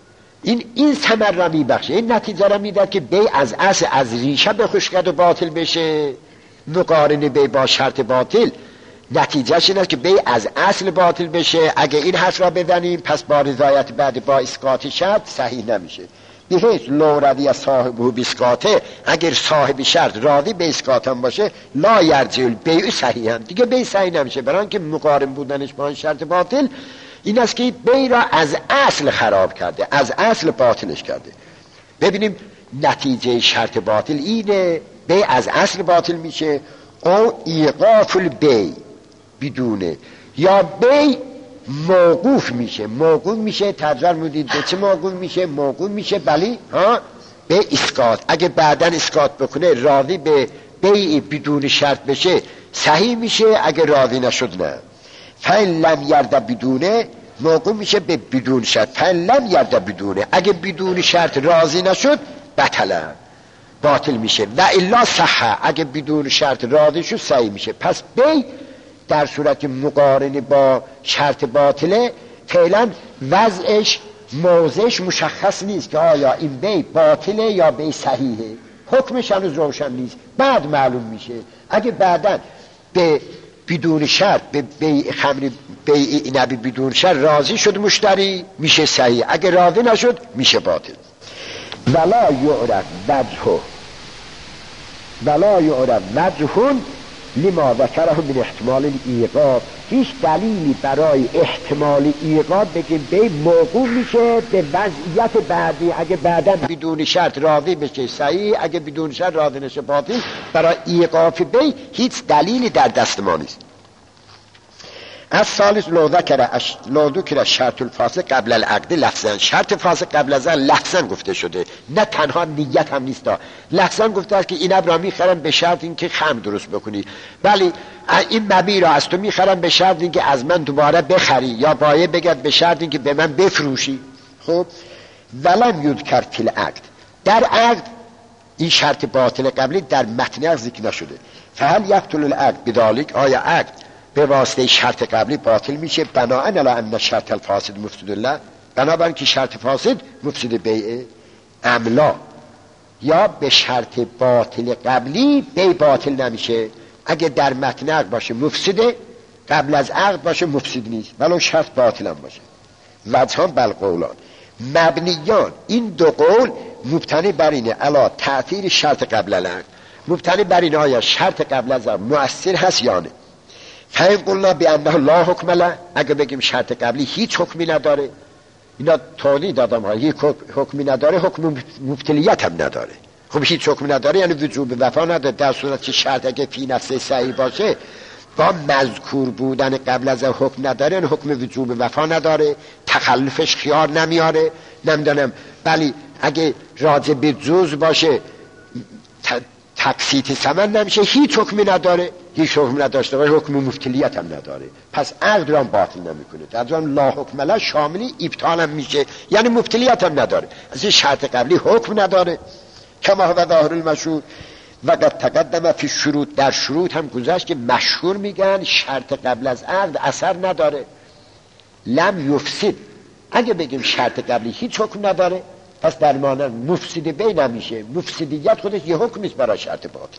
این ثمر را میبخشه، این نتیجه را میده که بیع از اصل از ریشه بخشکد و باطل بشه. مقارن بیع با شرط باطل نتیجهش این است که بیع از اصل باطل بشه. اگه این حرف را بزنیم پس با رضایت بعد با اسقاط شرط صحیح نمیشه. بهیچ لو رضی از صاحبه باسقاطه، اگر صاحب شرط راضی به اسقاط هم باشه لا یرجع البیع صحیحا، دیگه بیع صحیح نمیشه، برای اینکه مقارن بودنش با شرط باطل این است که بیع را از اصل خراب کرده، از اصل باطلش کرده. ببینیم نتیجه شرط باطل اینه، بیع از اصل باطل میشه. او ایقاف البیع بدونه، یا بیع موقوف میشه ترجمه مودید به چه موقوف میشه بلی به اسقاط. اگه بعداً اسقاط بکنه راضی به بیع بدون شرط بشه صحیح میشه، اگه راضی نشد نه. فإن لم یرد بدونه موقوف میشه به بدون شرط، فإن لم یرد بدونه اگه بدون شرط راضی نشد بطله باطل میشه. و الا صحه اگه بدون شرط راضی شد صحیح میشه. پس بیع در صورت مقارنه با شرط باطله فعلا وضعش موضعش مشخص نیست که آیا این بیع باطله یا بیع صحیحه، حکمش هنوز روشن نیست، بعد معلوم میشه. اگه بعداً به بدون شرط به بیع خمر بیع عنب بدون شرط راضی شد مشتری میشه صحیح، اگه راضی نشد میشه باطل. ولا یعرف وجه لما ذکره من احتمال الایقاف، هیچ دلیلی برای احتمال ایقاف بگیم بیع موقوف میشه به وضعیت بعدی، اگه بعدا بدون شرط راضی بشه صحیح، اگه بدون شرط راضی نشه باطل. برای ایقاف بیع هیچ دلیلی در دست ما نیست. از ثالث لو ذکر شرط الفاسق قبل العقد لفظا، شرط فاسق قبل از لفظا گفته شده، نه تنها نیت هم نیست، لفظا گفته است که این ابر را میخرم به شرط اینکه خمر درست بکنی، ولی این مبیع را از تو میخرم به شرط اینکه از من دوباره بخری، یا بایع بگد به شرط اینکه به من بفروشی. خب ولم یذکر فی العقد، در عقد این شرط باطل قبلی در متن عقد ذکر نشده. فهل یبطل العقد بذلک، آیا عقد به واسطه شرط قبلی باطل میشه؟ بناءً علی ان شرط الفاسد مفسد له، بنابراین که شرط فاسد مفسد بیعه املا، یا به شرط باطل قبلی بیع باطل نمیشه. اگه در متن عقد باشه مفسده، قبل از عقد باشه مفسد نیست ولو شرط باطل هم باشه. وجهان بالقولان مبنیان، این دو قول مبتنی بر اینه علی تأثیر شرط قبل العقد، مبتنی بر اینه آیا شرط قبل از عقد مؤثر هست یا نه. فهم قلنا بانه لا حکم له، اگه بگیم شرط قبلی هیچ حکمی نداره، اینا توضیح دادم ها، هیچ حکمی نداره، حکم مبتلیت هم نداره. خب هیچ حکمی نداره یعنی وجوب وفا نداره، در صورت که شرط اگه فی نفسه صحیح باشه با مذکور بودن قبل از حکم نداره، یعنی حکم وجوب وفا نداره، تخلفش خیار نمیاره، نمیدونم بلی اگه راجع به جز باشه تقسیط ثمن نمیشه، هیچ حکمی نداره، هیچ حکمی نداشته باشه حکم مفتلیت هم نداره، پس عقد را باطل نمیکنه. در اون لا حکم له شاملی ابطال هم میشه، یعنی مفتلیت هم نداره، از این شرط قبلی حکم نداره. کما هو ظاهر المشهور و قد تقدم فی شروط، در شروط هم گذشت که مشهور میگن شرط قبل از عقد اثر نداره. لم یفسد، اگه بگیم شرط قبلی هیچ حکم نداره پس در معنی مفسد بیع نمیشه، مفسدیت خودش یه حکم نیست برای شرط باطل.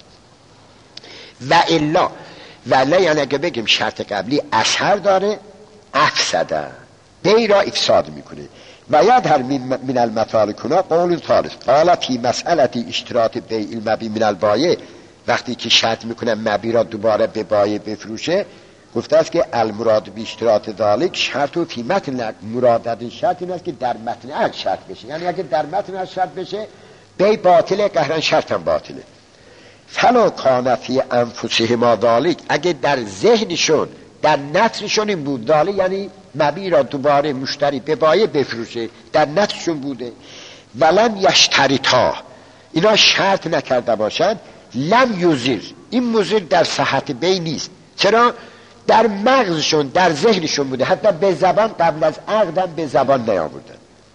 و الا یعنی اگه بگیم شرط قبلی اثر داره افسده، بیع را افساد میکنه. و یظهر من المثال کنا قول ثالث قال فی مسئلتی اشتراط بیع المبیع من البایع، وقتی که شرط میکنه مبیع را دوباره به بایع بفروشه گفته است که المراد بیشترات ذالک شرط و فی متن، مراد از این شرط این است که در متن عقد شرط بشه. یعنی اگه در متن عقد شرط بشه بی باطله، قهرن شرط هم باطله. فلا کان فی انفسهما ذالک، اگه در ذهنشون در نفسشون این بود، ذالک یعنی مبیع را دوباره مشتری به بایع بفروشه، در نفسشون بوده. ولم یشترطا، اینا شرط نکرده باشند، لم یضر، این مضر در صحت بیع نیست. چرا؟ در مغزشون در ذهنشون بوده، حتی به زبان قبل از عقدم به زبان نیاوردن.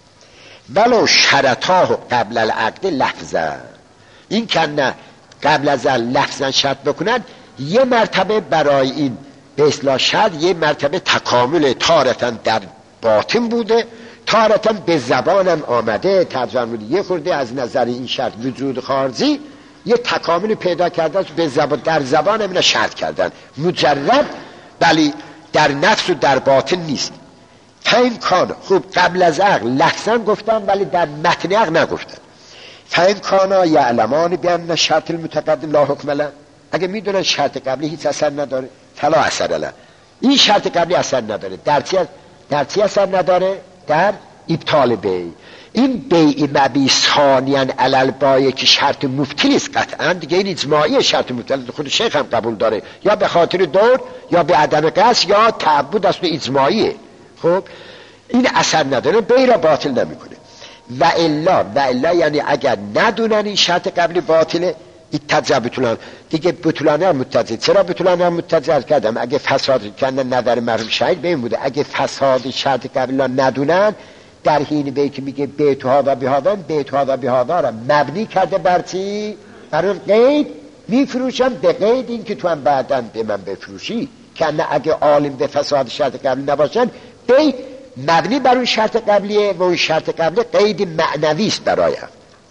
ولو شرطاه قبل العقد لفظا، این که نه قبل از لفظا شرط بکنن، یه مرتبه برای این به اصلاح شرط یه مرتبه تکامل تارتاً در باطن بوده، تارتاً به زبانم آمده. ترجمه یه خورده از نظر این شرط وجود خارجی یه تکامل پیدا کرده به زبان، در زبان اینا شرط کردن مجرد، ولی در نفس و در باطن نیست. فین کان، خوب قبل از عقل لفظاً گفتن ولی در متن عقل نگفتن. فین کانا یعلمان بان شرط المتقدم لا حکم له، اگه میدونن شرط قبلی هیچ اثر نداره، فلا اثر له، این شرط قبلی اثر نداره. در چی اثر نداره؟ در ابطال بیع. این بیع مبیع ثانیاً علل بایع که شرط مبطل است قطعاً دیگه، این اجماعی شرط مبطل، خود شیخ هم قبول داره، یا به خاطر دور یا به عدم قصد یا تعبد است و اجماعیه. خب این اثر نداره، بیع را باطل نمیکنه. و الا یعنی اگر ندونن این شرط قبلی باطله، اتجا بطلان، دیگه بطلانه هم متجه. چرا بطلانه هم متجه کردم؟ اگه فساد کردن نظر مرحوم شهید به این بوده، اگه فساد شرط قبلی ندونن در حین بیع که میگه بیت هذا بهذا، بیت هذا بهذا را مبنی کرده بر چی؟ بر اون قید میفروشم به قید این که تو هم بعداً به من بفروشی، که نه اگه عالم به فساد شرط قبلی نباشن بیع مبنی بر اون شرط قبلیه و اون شرط قبلی قید معنوی است برایم.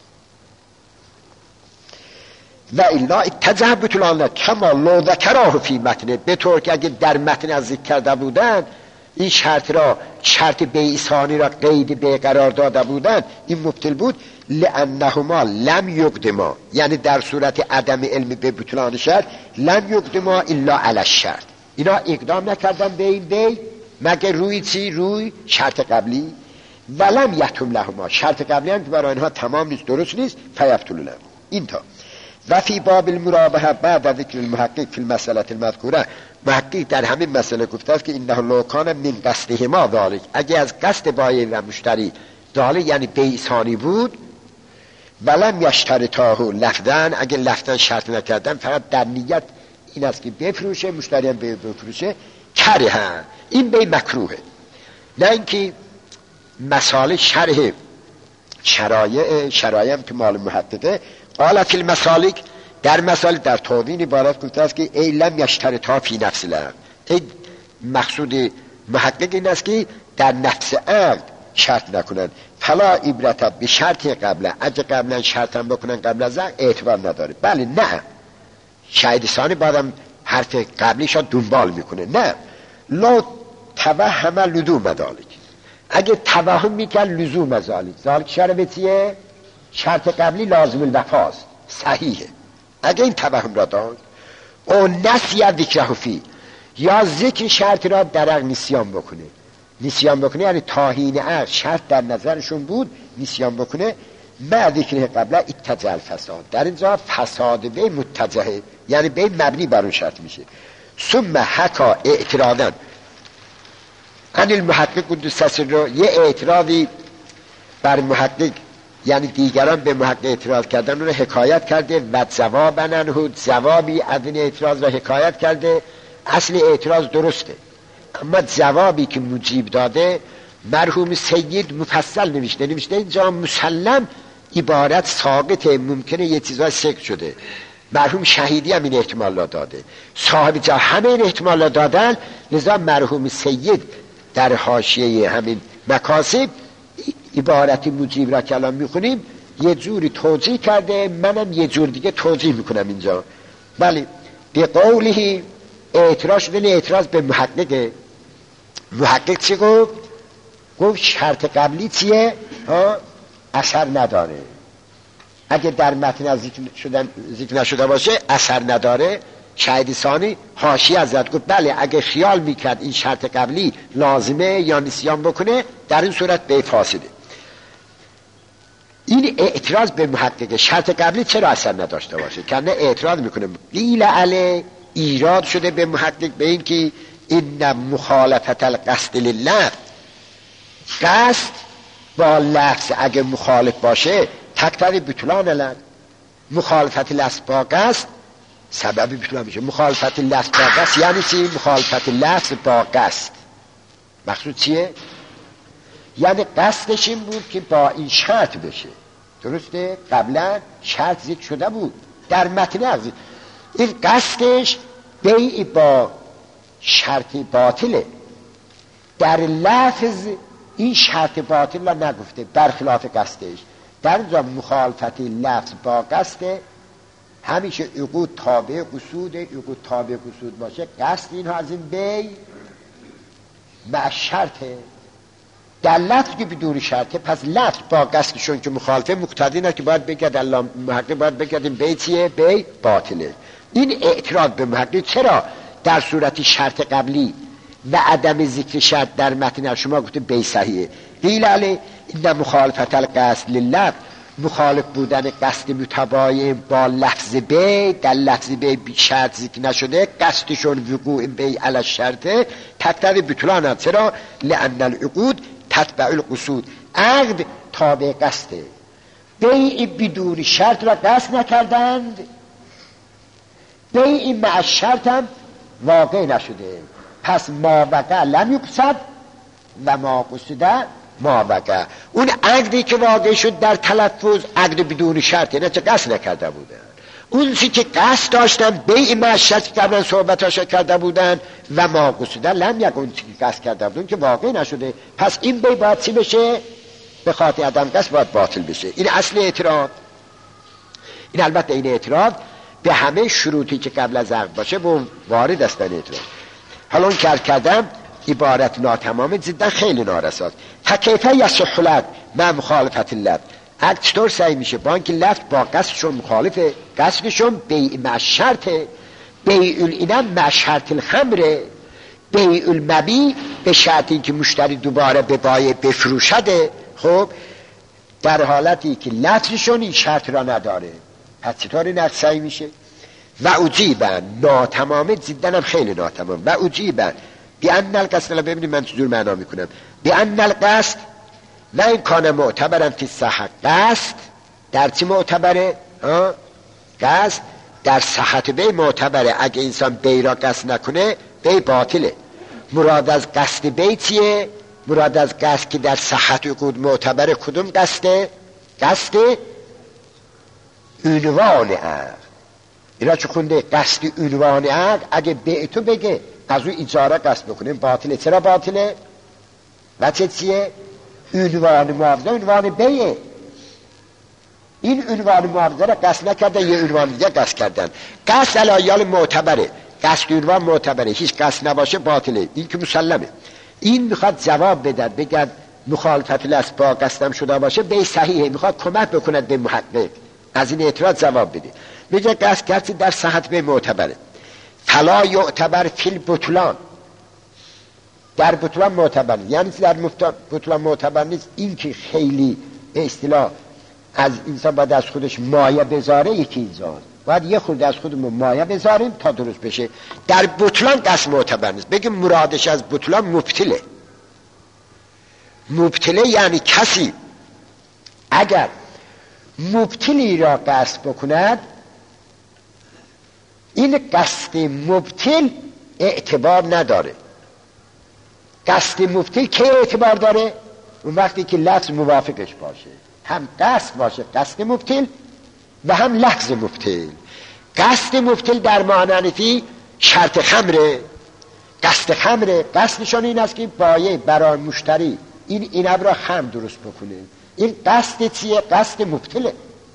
و الا اتجه بطلانه کما لو ذکراه فی متن، به طور که اگه در متن از ذکر کرده بودن این شرط را، شرط بیع ثانی را قید بیع قرار داده بودن، این مبطل بود. لانهما لم یقدما، یعنی در صورت عدم علم به بطلان شرط، لم یقدما الا علی الشرط، اینا اقدام نکردن به این بیع مگر روی چی؟ روی شرط قبلی. ولم یتم لهما، شرط قبلی هم که برای اینها تمام نیست، درست نیست، فیبطل لهم. این تا و فی باب المرابحه بعد ذکر المحقق فی المساله المذکوره، محقق در همین مسئله گفته است که انه لو کان من قصدهما ذلک، اگه از قصد بایع و مشتری ذلک یعنی بیع ثانی بود، ولم یشترطاه لفظا، اگه لفظا شرط نکردن فقط در نیت این است که بفروشه، مشتری هم بفروشه، کره این بیع مکروهه. نه اینکه مسائل شرح شرایع هم که مال محققه. قال فی المسالک، در مسائل در توضیح عبارت گفته است که ای لم یشترطا فی نفس العقد، ای مقصود محقق این است که در نفس عقد شرط نکنن. فلا عبرت به شرط قبله، اگه قبلا شرط هم بکنن قبل از عقد اعتبار نداره. بله نه، شاید ثانی بعدم حرف قبلیش دنبال میکنه. نه، لا توهم لزوم ذلک، اگه توهم میکرد لزوم ذلک شرط چیه؟ شرط قبلی لازم الوفاست، صحیحه. اگه این توهم را داد او نسی ذکره فی، یا ذکر شرط را در عقد نسیان بکنه یعنی تاهین عقد شرط در نظرشون بود، نسیان بکنه، ما ذکر قبله اتجه الفساد، در اینجا فساد به متجهه، یعنی به مبنی بر اون شرط میشه. ثم حکا اعتراضا عن المحقق قدس سره، یه اعتراضی بر محقق یعنی دیگران به محقق اعتراض کردن اون حکایت کرده، و جواب عنه، جوابی از این اعتراض را حکایت کرده. اصل اعتراض درسته، اما جوابی که مجیب داده مرحوم سید مفصل نوشته اینجا مسلم عبارت ساقطه، ممکنه یه چیزا سکت شده. مرحوم شهیدی هم این احتمال را داده، صاحب جا همه این احتمال را دادن، لذا مرحوم سید در حاشیه همین مکاسب عبارت مجیب را که الان میخونیم یه جوری توضیح کرده، منم یه جور دیگه توضیح میکنم اینجا. بله، به قوله اعتراض شده، اعتراض به محقق چی گفت؟ گفت شرط قبلی چیه؟ اثر نداره، اگه در متن ذکر نشده باشه اثر نداره، شهید ثانی حاشیه ازد گفت بله اگه خیال میکرد این شرط قبلی لازمه یا نسیان بکنه در این صورت بیع فاسده. این اعتراض به محقق شرط قبلی چرا اثر نداشته باشه؟ کنه اعتراض میکنه قیل علی ایراد شده به محقق به این که این مخالفت القصد لله، قصد با لفظ اگه مخالف باشه تقتضی بطلان لفظ. مخالفت لفظ با قصد سبب بطلان میشه. مخالفت لفظ با قصد یعنی چی؟ مخالفت لفظ با قصد مقصود چیه؟ یعنی قصدش این بود که با این شرط بشه، درسته؟ قبلا شرط ذکر شده بود در متن عقد، این قصدش بیع با شرط باطله، در لفظ این شرط باطل را نگفته برخلاف قصدش. در اینجا مخالفت لفظ با قصد همیشه عقود تابع قصود، عقود تابع قصود باشه قصد اینها از این بیع مع شرطه. در لفظ که بدون شرطه پس لفظ با قصدشون که مخالفه مقتضی نه که باید بگید الله محقق باید بگید این بیع چیه؟ بیع باطله. این اعتراض به محقق چرا در صورت شرط قبلی و عدم ذکر شرط در متن شما گفته بیع صحیحه؟ قیل علی این مخالفت القصد لله، مخالف بودن قصد متباین با لفظ بیع، در لفظ بیع شرط ذکر نشده قصدشون وقوع بیع علی شرطه تقتضی بطلان. چرا؟ لان العقود تتبع القصود، عقد تابع قصده. بیع بدون شرط را قصد نکردند، بیع مع شرط هم واقع نشده، پس ما وقع لم یقصد و ما قصد ما وقع. اون عقدی که واقع شد در تلفظ عقد بدون شرطه، نه چه قصد نکرده بودن. اون چی که قصد داشتن بیع مع شرط که قبلا صحبتاش کرده بودن و ما قصد لم یقع، اون چی که قصد کرده بودن که واقع نشده، پس این بیع باید چی بشه؟ به خاطر عدم قصد باید باطل بشه. این اصل اعتراض. این البته این اعتراض به همه شروطی که قبل از عقد باشه به وارد است در اعتراض. حالا اون کردم عبارت ناتمامه جدا خیلی نارساست. تکیفه یصح لفظ مع مخالفت اللفظ، عقد چطور صحیح میشه با اینکه لفظ با قصدشون مخالفه؟ قصدشون بیع مع شرطه، بیع الانم مع شرط الخمره، بیع المبیع به شرطی که مشتری دوباره به بایع بفروشده. خب در حالتی که لفظشون این شرط را نداره پس چطور این عقد صحیح میشه؟ و اجیبن ناتمامه جدا هم خیلی ناتمام. و اجیبن بیان القصد، ببینید من چجور معنا میکنم، بیان القصد نه این کانه معتبرم فی صحت، قصد در چی معتبره؟ قصد در صحت بیع معتبره. اگه انسان بیع را قصد نکنه بیع باطله. مراد از قصد بیع چیه؟ مراد از قصد که در صحت عقود معتبره کدوم قصده؟ قصد عنوان عقد. اینا چه خونده؟ قصد عنوان عقد اگه بیع تو بگه از اون اجاره قصد بکنیم باطله. چرا باطله؟ وچه چیه؟ عنوان معاوضه عنوان بیعه. این عنوان معاوضه را قصد نکردن، یه عنوان دیگه قصد کردن. قصد علایال معتبره، قصد عنوان معتبره، هیچ قصد نباشه باطله. این که مسلمه. این میخواد جواب بدن بگن مخالفت لفظ با قصدم شده باشه بیع صحیحه، میخواد کمک بکند به محقق از این اعتراض جواب بده. میگه قصد کردی در صحت بیع معتبره، فلا یعتبر فی البطلان، در بطلان معتبر. یعنی در بطلان معتبر نیست این که خیلی به اصطلاح از انسان باید از خودش مایه بذاره. یکی اینجا باید یه خورده از خودمون مایه بذاریم تا درست بشه. در بطلان قصد معتبر نیست. بگیم مرادش از بطلان مبتله. مبتله یعنی کسی اگر مبتلی را قصد بکند این قصد مبتل اعتبار نداره. قصد مبتل که اعتبار داره؟ اون وقتی که لفظ موافقش باشه، هم قصد باشه قصد مبتل و هم لفظ مبتل. قصد مبتل در معنی شرط خمره، قصد خمره، قصدشان این است که بایع برای مشتری این اینب را خمر درست بکنه. این قصد چیه؟ قصد مبتله.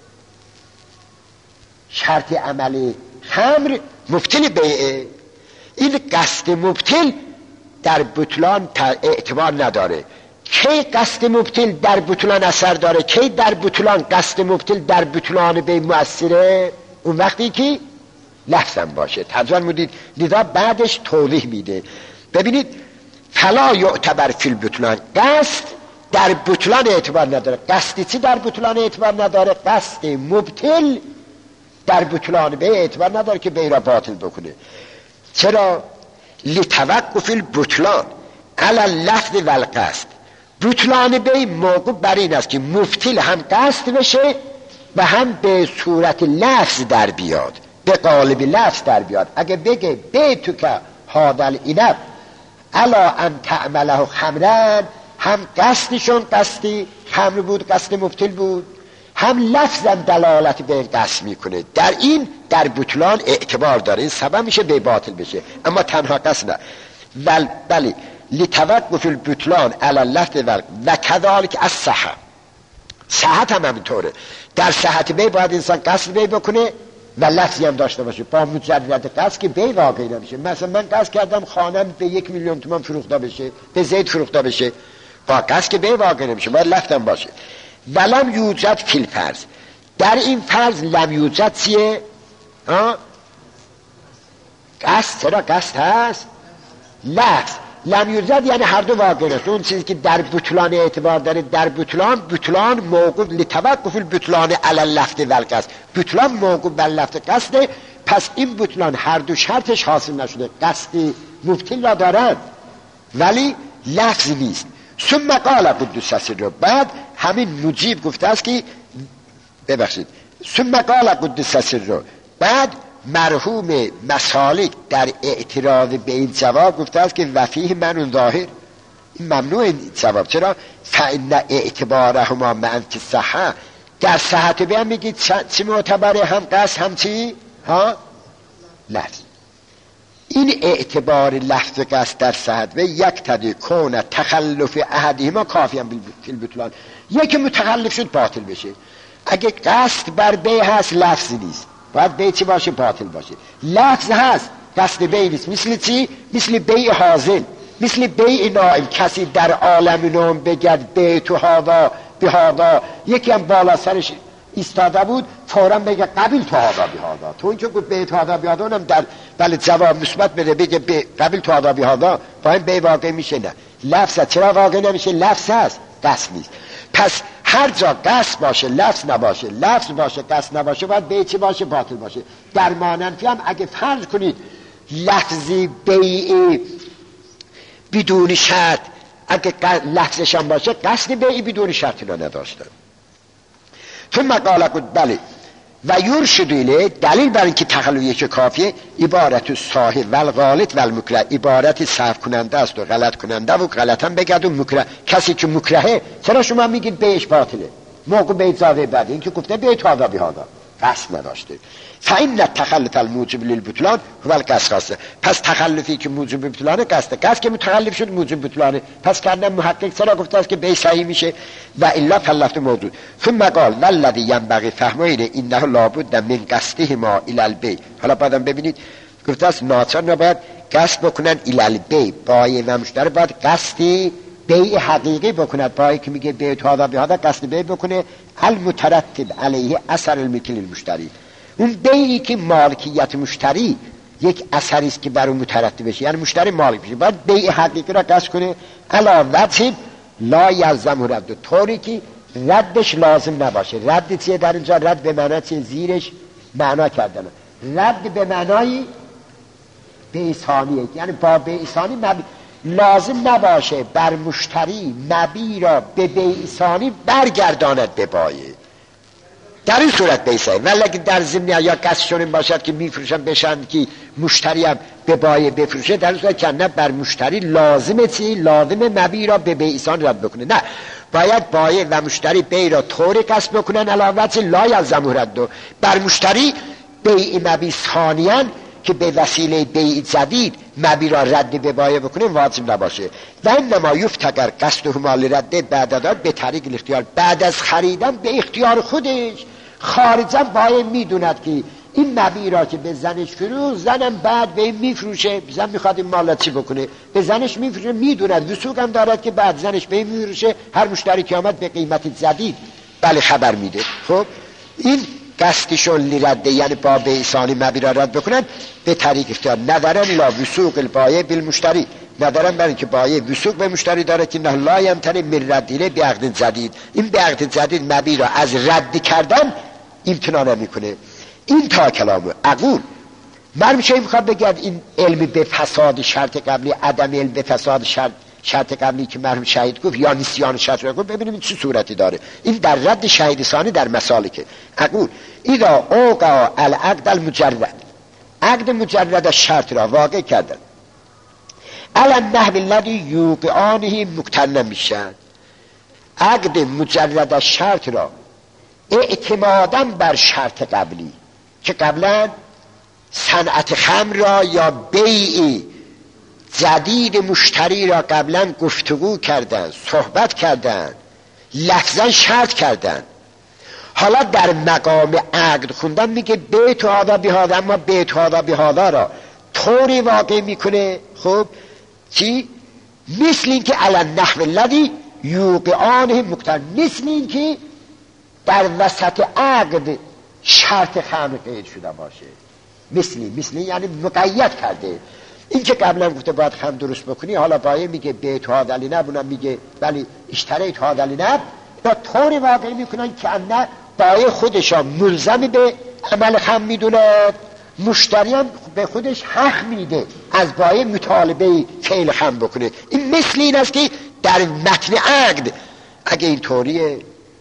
شرط عمل خمر مبتل بیعه. این قصد مبتل در بطلان اعتبار نداره. کی قصد مبتل در بطلان اثر داره؟ کی در بطلان قصد مبتل در بطلان بیع مؤثره؟ اون وقتی که لفظم باشه. ترجمه مودید لذا بعدش توضیح میده. ببینید فلا یعتبر فی البطلان، قصد در بطلان اعتبار نداره. قصد چی در بطلان اعتبار نداره؟ قصد مبطل در بطلان بی اعتبار نداره که بی را باطل بکنه. چرا؟ لتوقف البطلان علی اللفظ و القصد. بطلان بی موقوف بر این است که مبطل هم قصد بشه و هم به صورت لفظ در بیاد، به قالب لفظ در بیاد. اگه بگه بیتو که هادل اینب الا ان تعمله خمرن، هم قصدشون قصدی خمر بود، قصد مبطل بود، هم لفظم دلالت به قصد میکنه. در این در بطلان اعتبار داره، این سبب میشه به باطل بشه، اما تنها قصد نه. بله لتوقف البطلان علی اللفظ و کذالک الصحه. صحت هم همینطوره. در صحت بی باید انسان قصد بی بکنه و لفظی هم داشته باشه. با مجرد قصد که بی واقعی نمیشه. مثلا من قصد کردم خانم به 1 میلیون تومان فروخته بشه، به زید فروخته بشه، با قصد که بی واقعی نمیشه، باید لفظ هم باشه. ولم یوجد فی الفرض، در این فرض لم یوجد چیه؟ قصد. چرا قصد هست؟ لفظ. لم یوجد یعنی هر دو واقع است. اون چیزی که در بطلان اعتبار داره، در بطلان موقوف لتوقف البطلان علی اللفظ و القصد، بطلان موقوف بر لفظ قصد. پس این بطلان هر دو شرطش حاصل نشده، قصد مبطل را دارد ولی لفظ نیست. ثم قال قدس سره، بعد همین مجیب گفته است که ببخشید، ثم قال قدس سره، بعد مرحوم مسالک در اعتراض به این جواب گفته است که وفیه من ظاهر، این ممنوع این جواب. چرا؟ فإن اعتبارهما معا که صحه، در صحت بیان میگید چی معتبره؟ هم قصد هم چی؟ لفظ. این اعتبار لفظ قصد در صحت و یک تدی کون تخلف احدهما کافی هم بالبطلان، یکی متخلف شد باطل بشه. اگه قصد بر بی هست لفظ نیست، باید بی چی باشه؟ باطل باشه. لفظ هست قصد بی نیست. مثل چی؟ مثل بی حاضر، مثل بی نائم. کسی در عالم نام بگرد بی تو هادا به هادا، یکی هم بالا سرش ایستاده بود فوراً بگه قبیل تو هادا به هادا. تو اینکه گفت بی تو هادا به هادا اونم در بله جواب مثبت بده بگه قبیل تو هادا به هادا، با این بی واقع میشه. نه لفظ. چرا واقع نمیشه؟ لفظ هست قصد نیست. پس هر جا قصد باشه لفظ نباشه، لفظ باشه قصد نباشه، باید به چی باشه؟ باطل باشه. در ماننفی هم اگه فرض کنید لفظی بیعی بدون شرط، اگه لفظش هم باشه قصد بیعی بدون شرط را نداشتن. ثم قال قد بله و یرشد الیه، دلیل بر اینکه تخلف یک کافیه عبارت صاحب و الغالط و المکره، عبارت صحف کننده است و غلط کننده و غلط هم بگد و مکره. کسی که مکرهه چرا شما میگید بیش باطله؟ موقع بیت زاده بعد این که گفته بیت هادا بی هادا قصد نداشته. فإن التخلف الموجب للبطلان هو القصد خاصه. پس تخلفی که موجب بطلانه قصد، قصد که متخلف شد موجب بطلانه. پس کردن محقق چرا گفته است که بی صحیح میشه و الا فلفت موجود. ثم قال والذی ينبغي فهم اینه انه لابد من قصدهما الی البیع. حالا بعدم ببینید گفته است ناچار نباید قصد بکنن الی البیع، بایع و مشتری باید قصدی بیع حقیقی بکند. بایی که میگه بیع هادا به هادا قصد بیع بکنه، المترتب علیه اثر الملک للمشتری، اون بیعی که مالکیت مشتری یک اثری است که بر اون مترتب بشه، یعنی مشتری مالک بشه، باید بیع حقیقی را قصد کنه. علا وجه لا یلزم رد، طوری که ردش لازم نباشه. رد چیه در اینجا؟ رد به معنی چیه؟ زیرش معنا کردن. رد به معنای بیعثانیه، یعنی با بیعثانی لازم نباشه بر مشتری مبیع را به بیعثانی برگرداند به بایع، در این صورت بیسه. ولی اگه در ضمن یا قصدشون این باشد که میفروشن بشن که مشتری هم به بایع بفروشه، در این صورت که نه بر مشتری لازمه چی؟ لازمه مبیع را به بیعثان رد بکنه. نه، باید بایع و مشتری بیع را طوری قصد بکنن علاوه لا یلزم رد، بر مشتری بیع مبیع ثانیاً که به وسیله بیع جدید مبیع را رد به بایع بکنه واجب نباشه. و انما یفتقر قصدهما لرد بعد داد به طریق الاختیار، بعد از خریدن به اختیار خودش خارجا بایع میدوند که این مبیع را که به زنش فروخت، زنم بعد به این میفروشه، زن میخواد این مال چی بکنه، به زنش میفروشه، میدوند وثوق هم دارد که بعد زنش به این میفروشه، هر مشتری که آمد به قیمت جدید بله خبر میده. خب این قصدشون لرده یعنی با بیسانی مبی را رد بکنن به طریق اختیار ندارن لا وثوق البایع بالمشتری، ندارن برای که بایع وثوق به مشتری داره که نه لا یمتنع من ردیه بعقد جدید، این بعقد جدید مبی را از رد کردن امتناع نمیکنه. این تا کلامه اقول من میشه میخواد بگرد این علم به فساد شرط قبلی، عدم علم به فساد شرط قبلی که مرحوم شهید گفت یا نسیان شرط را گفت، ببینیم این چه صورتی داره. این در رد شهید ثانی در مسالکه. اقول اذا اوقع العقد المجرد، عقد مجرد از شرط را واقع کردن علی النحو الذی یوقعانه مقترنا میشن، عقد مجرد از شرط را اعتمادا بر شرط قبلی که قبلا صنعت خمر را یا بیع جدید مشتری را قبلا گفتگو کردن، صحبت کردن، لفظا شرط کردن، حالا در مقام عقد خوندن میگه بیت هذا بهذا، اما بیت هذا بهذا را طوری واقع میکنه خب چی؟ مثل این که علی النحو الذی یوقعانه مقترن، مثل این که در وسط عقد شرط خمر قید شده باشه، مثلی یعنی مقید کرده. این که قبلا گفته باید خمر درست بکنی، حالا بایع میگه بیت هذا لنب، اونم میگه ولی اشتریت هذا لنب، اینا طوری واقع میکنن که انه بایع خودشا ملزم به عمل خمر میدونه، مشتری هم به خودش حق میده از بایع مطالبه فعل خمر بکنه. این مثل این است که در متن عقد اگه این طوریه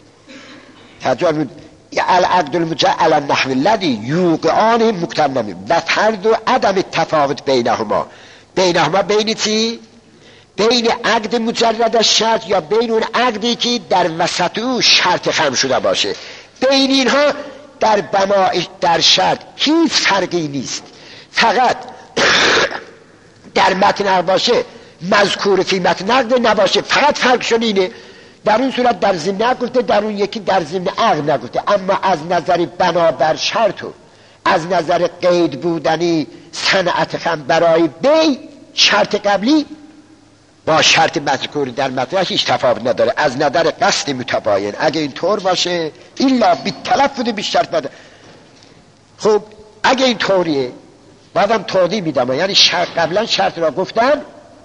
ترجمه العقد المجرد علی النحو الذی یوقعانه مقترنا و فرض عدم التفاوت بینهما، بینهما بین چی؟ بین عقد مجرد از شرط یا بین اون عقدی که در وسط او شرط خم شده باشه، بین اینها در بنای در شرط هیچ فرقی نیست، فقط در متن عقد باشه مذکور فی متن عقد نباشه، فقط فرقشون اینه. در اون صورت در ضمن عقد گفته، در اون یکی در ضمن عقد نگفته، اما از نظر بنابر شرط و از نظر قید بودنی صنعت خمر برای بی شرط قبلی با شرط مذکور در متن هیچ تفاوت نداره از نظر قصد متباین. اگه این طور باشه الا بالتلفظ بالشرط بده. خب اگه این طوریه بعدم توضیح میدم، یعنی قبلا شرط را گفتن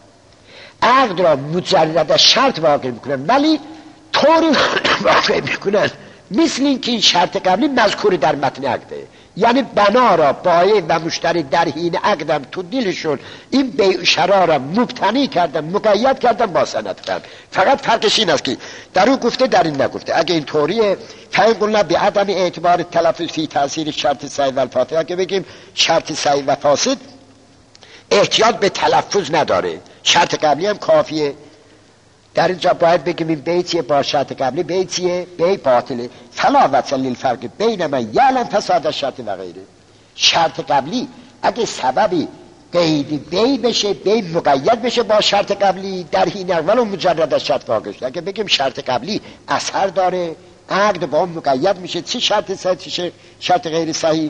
عقد را مجرد از شرط واقع میکنن ولی طوری واقع میکنن مثل این که این شرط قبلی مذکور در متن عقده، یعنی بنا را بایع و مشتری در حین عقدم تو دلشون این بیع شرا را مبتنی کردن، مقید کردن با سند کردن. فقط فرقش این است که در اون گفته در این نگفته. اگه این طوریه فین قلنا به عدم اعتبار تلفظ فی تاثیر شرط صحیح و الفاسد، اگه بگیم شرط صحیح و فاسد احتیاط به تلفظ نداره، شرط قبلی هم کافیه. در اینجا باید بگیم این بیتیه با شرط قبلی بیتیه بی باطله، فلا وجه للفرق بین من یعلم فساد شرط و غیره. شرط قبلی اگه سببی قید بی بشه، بی مقید بشه با شرط قبلی در حین اول و مجرد از شرط واقع شد، اگه بگیم شرط قبلی اثر داره عقد با اون مقید میشه، چه شرط صحیح چه شرط غیر صحیح.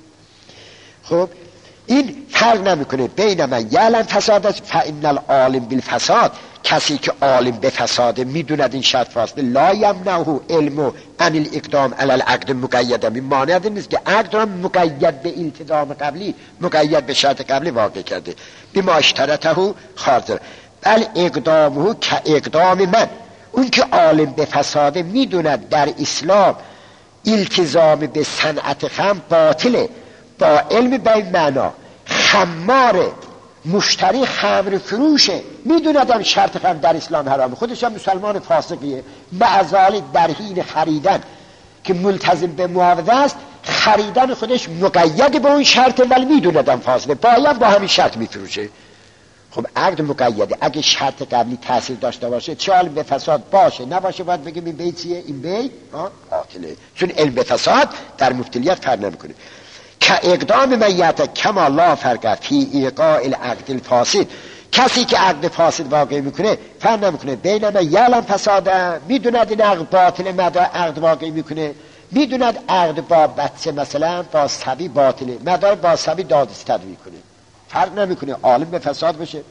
خب این فرق نمیکنه بین من یعلم فساد فإن العالم بالفساد، کسی که عالم به فساد میدوند این شرط فاسده لا یمنعه علم عن الاقدام علی العقد مقید، این مانع نیست که عقد را مقید به التزام قبلی، مقید به شرط قبلی واقع کرده بما اشترطه خارج، بل اقدامه که اقدام من. اون که عالم به فساد میدوند در اسلام التزام به صنعت خمر باطله، با علم به این معنا خمار مشتری خمر فروشه میدوندم شرط خمر در اسلام حرامه، خودش هم مسلمان فاسقیه، معذالی در حین خریدن که ملتزم به معاوضه است خریدن خودش مقید به اون شرط ولی میدوندم فاسقه، باید با همین شرط میفروشه. خب عقد مقیده اگه شرط قبلی تاثیر داشته باشه چه علم به فساد باشه نباشه باید بگیم این بیع چیه؟ این بیع باطله، چون علم به فساد در مبتلیت فرق نمیکنه. که اقدام میت کما لا فرق فی ایقاع العقد الفاسد، کسی که عقد فاسد واقع میکنه فرق نمیکنه بین من یعلم فساده، میدوند این عقد باطله مدى عقد واقع میکنه، میدوند عقد با بچه مثلا با صبی باطله مدى با صبی دادستدوی کنه، فرق نمیکنه عالم به فساد بشه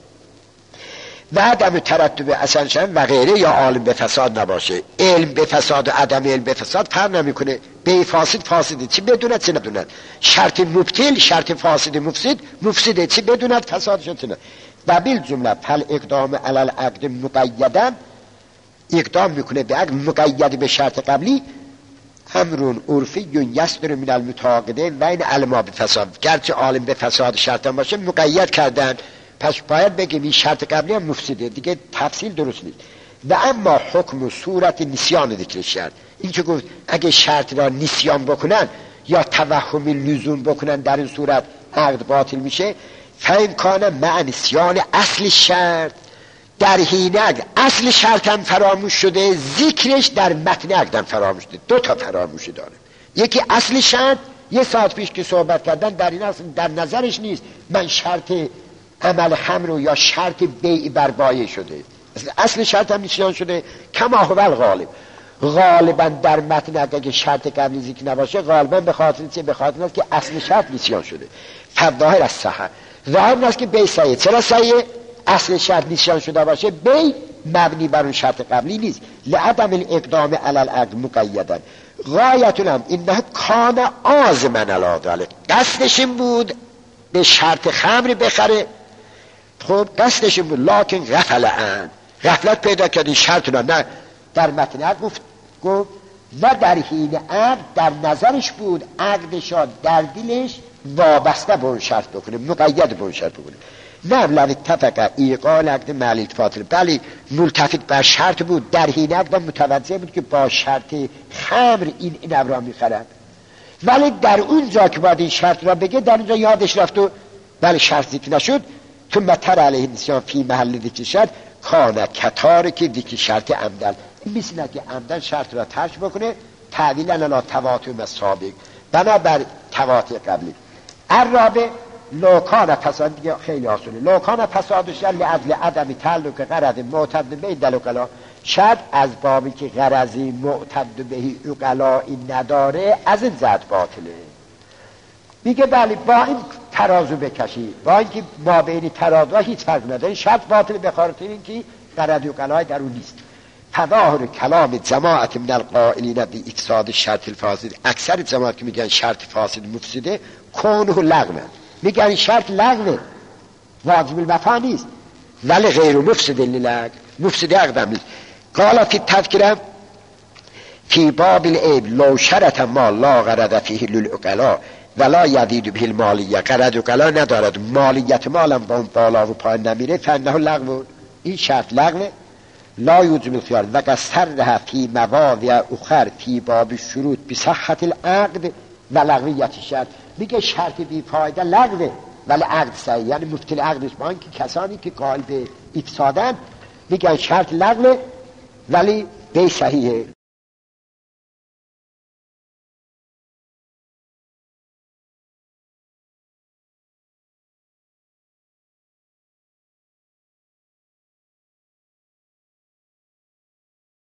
و عدم ترتب اصلا و غیره، یا عالم به فساد نباشه. علم به فساد و عدم علم به فساد فرق نمیکنه، بی فاسد فاسده، چی بدوند چی ندوند. شرط مبطل شرط فاسد مفسده، چی بدوند فساد شد چی ندوند. و بالجمله فل اقدام علی العقد مقیدا، اقدام میکنه به عقد مقید به شرط قبلی، امرون عرفی یصدر من المتعاقدین بین علما به فساد. گرچه عالم به فساد شرط هم باشه مقید کردن، پس باید بگیم این شرط قبلی هم مفسده، دیگه تفصیل درست نیست. و اما حکم و صورت نسیان ذکر شد، این که گفت اگه شرط را نسیان بکنن یا توهم لزوم بکنن در این صورت عقد باطل میشه. فامکان مع نسیان اصل شرط، در حین عقد اصل شرط هم فراموش شده، ذکرش در متن عقد هم فراموش شده. دو تا فراموش داره، یکی اصل شرط، یه ساعت پیش که صحبت کردن در این اصل در نظرش نیست من شرط عمل خمر یا شرط بیع بر بایع شده، اصل شرط هم نسیان شده. کما هو الغالب، غالبا در متن اگه شرط قبلی ذکر نباشه غالبا به خاطر چه؟ به خاطر است که اصل شرط نسیان شده. فظاهر از صحه، ظاهر است که بیع صحیح. چرا صحیح؟ اصل شرط نسیان شده باشه، بیع مبنی بر اون شرط قبلی نیست. لعدم الاقدام علی العقد مقیدا. غایت الامر انه کان عازما علی ذلک، قصدش این بود به شرط خمر بخره، خب قصدش این بود، لکن غفل عن، غفلت پیدا کرد این شرط را نه در متن عقد گفت و در حین عقد در نظرش بود عقدش را در دلش وابسته به اون شرط بکنه، مقید به اون شرط بکنه. نه لن اتفق ایقال عقد مع الالتفات، بلی ملتفت بر شرط بود، در حین عقد متوجه بود که با شرط خمر این را میخرد، ولی در اون جا که باید این شرط را بگه در اونجا یادش رفت و ولی شرط ذکر نشد. تو متر علیه نسیان فی محل ذکر شد کانه کتاره که ذکر شرط عمدن، این مثل که عمدن شرط را ترک بکنه تعویلا علی تواتر سابق بنابر تواتر قبلی. الرابع لوکان فساد، دیگه خیلی آسونه، لوکان فسادش لعدل عدم تعلق غرض معتد به دلوقلا، شاید از بابی که غرضی معتد بهی اقلایی نداره از این زد باطله. میگه بله با این ترازو بکشی، با اینکه ما بین ترازو هیچ فرق نداره، شرط باطل به خاطر اینکه غرض اقلایی در اون نیست. تظاهر کلام جماعت من القائلین به افساد شرط الفاسد، اکثر جماعت که میگن شرط فاسد مفسده کونه لغوه، میگن شرط لغوه واجب الوفا نیست، ولی غیر مفسد للعقد، مفسد عقد هم نیست. قال فی التذکره فی باب العیب لو شرط ما لا غرض فیه للعقلاء ولا یزید به المالیه، غرض عقلا ندارد، مالیت مالم با اون بالا و پایین نمیره، فانه لغو، این شرط لغوه. لا یوجب الخیار و قصرها فی مواضع اخر فی باب الشروط بصحت العقد و لغویت شرط، میگه شرط بی فایده لغوه ولی عقد صحیح، یعنی مبطل عقدش با اینکه کسانی که قائل به افسادن میگن شرط لغوه ولی بی صحیحه.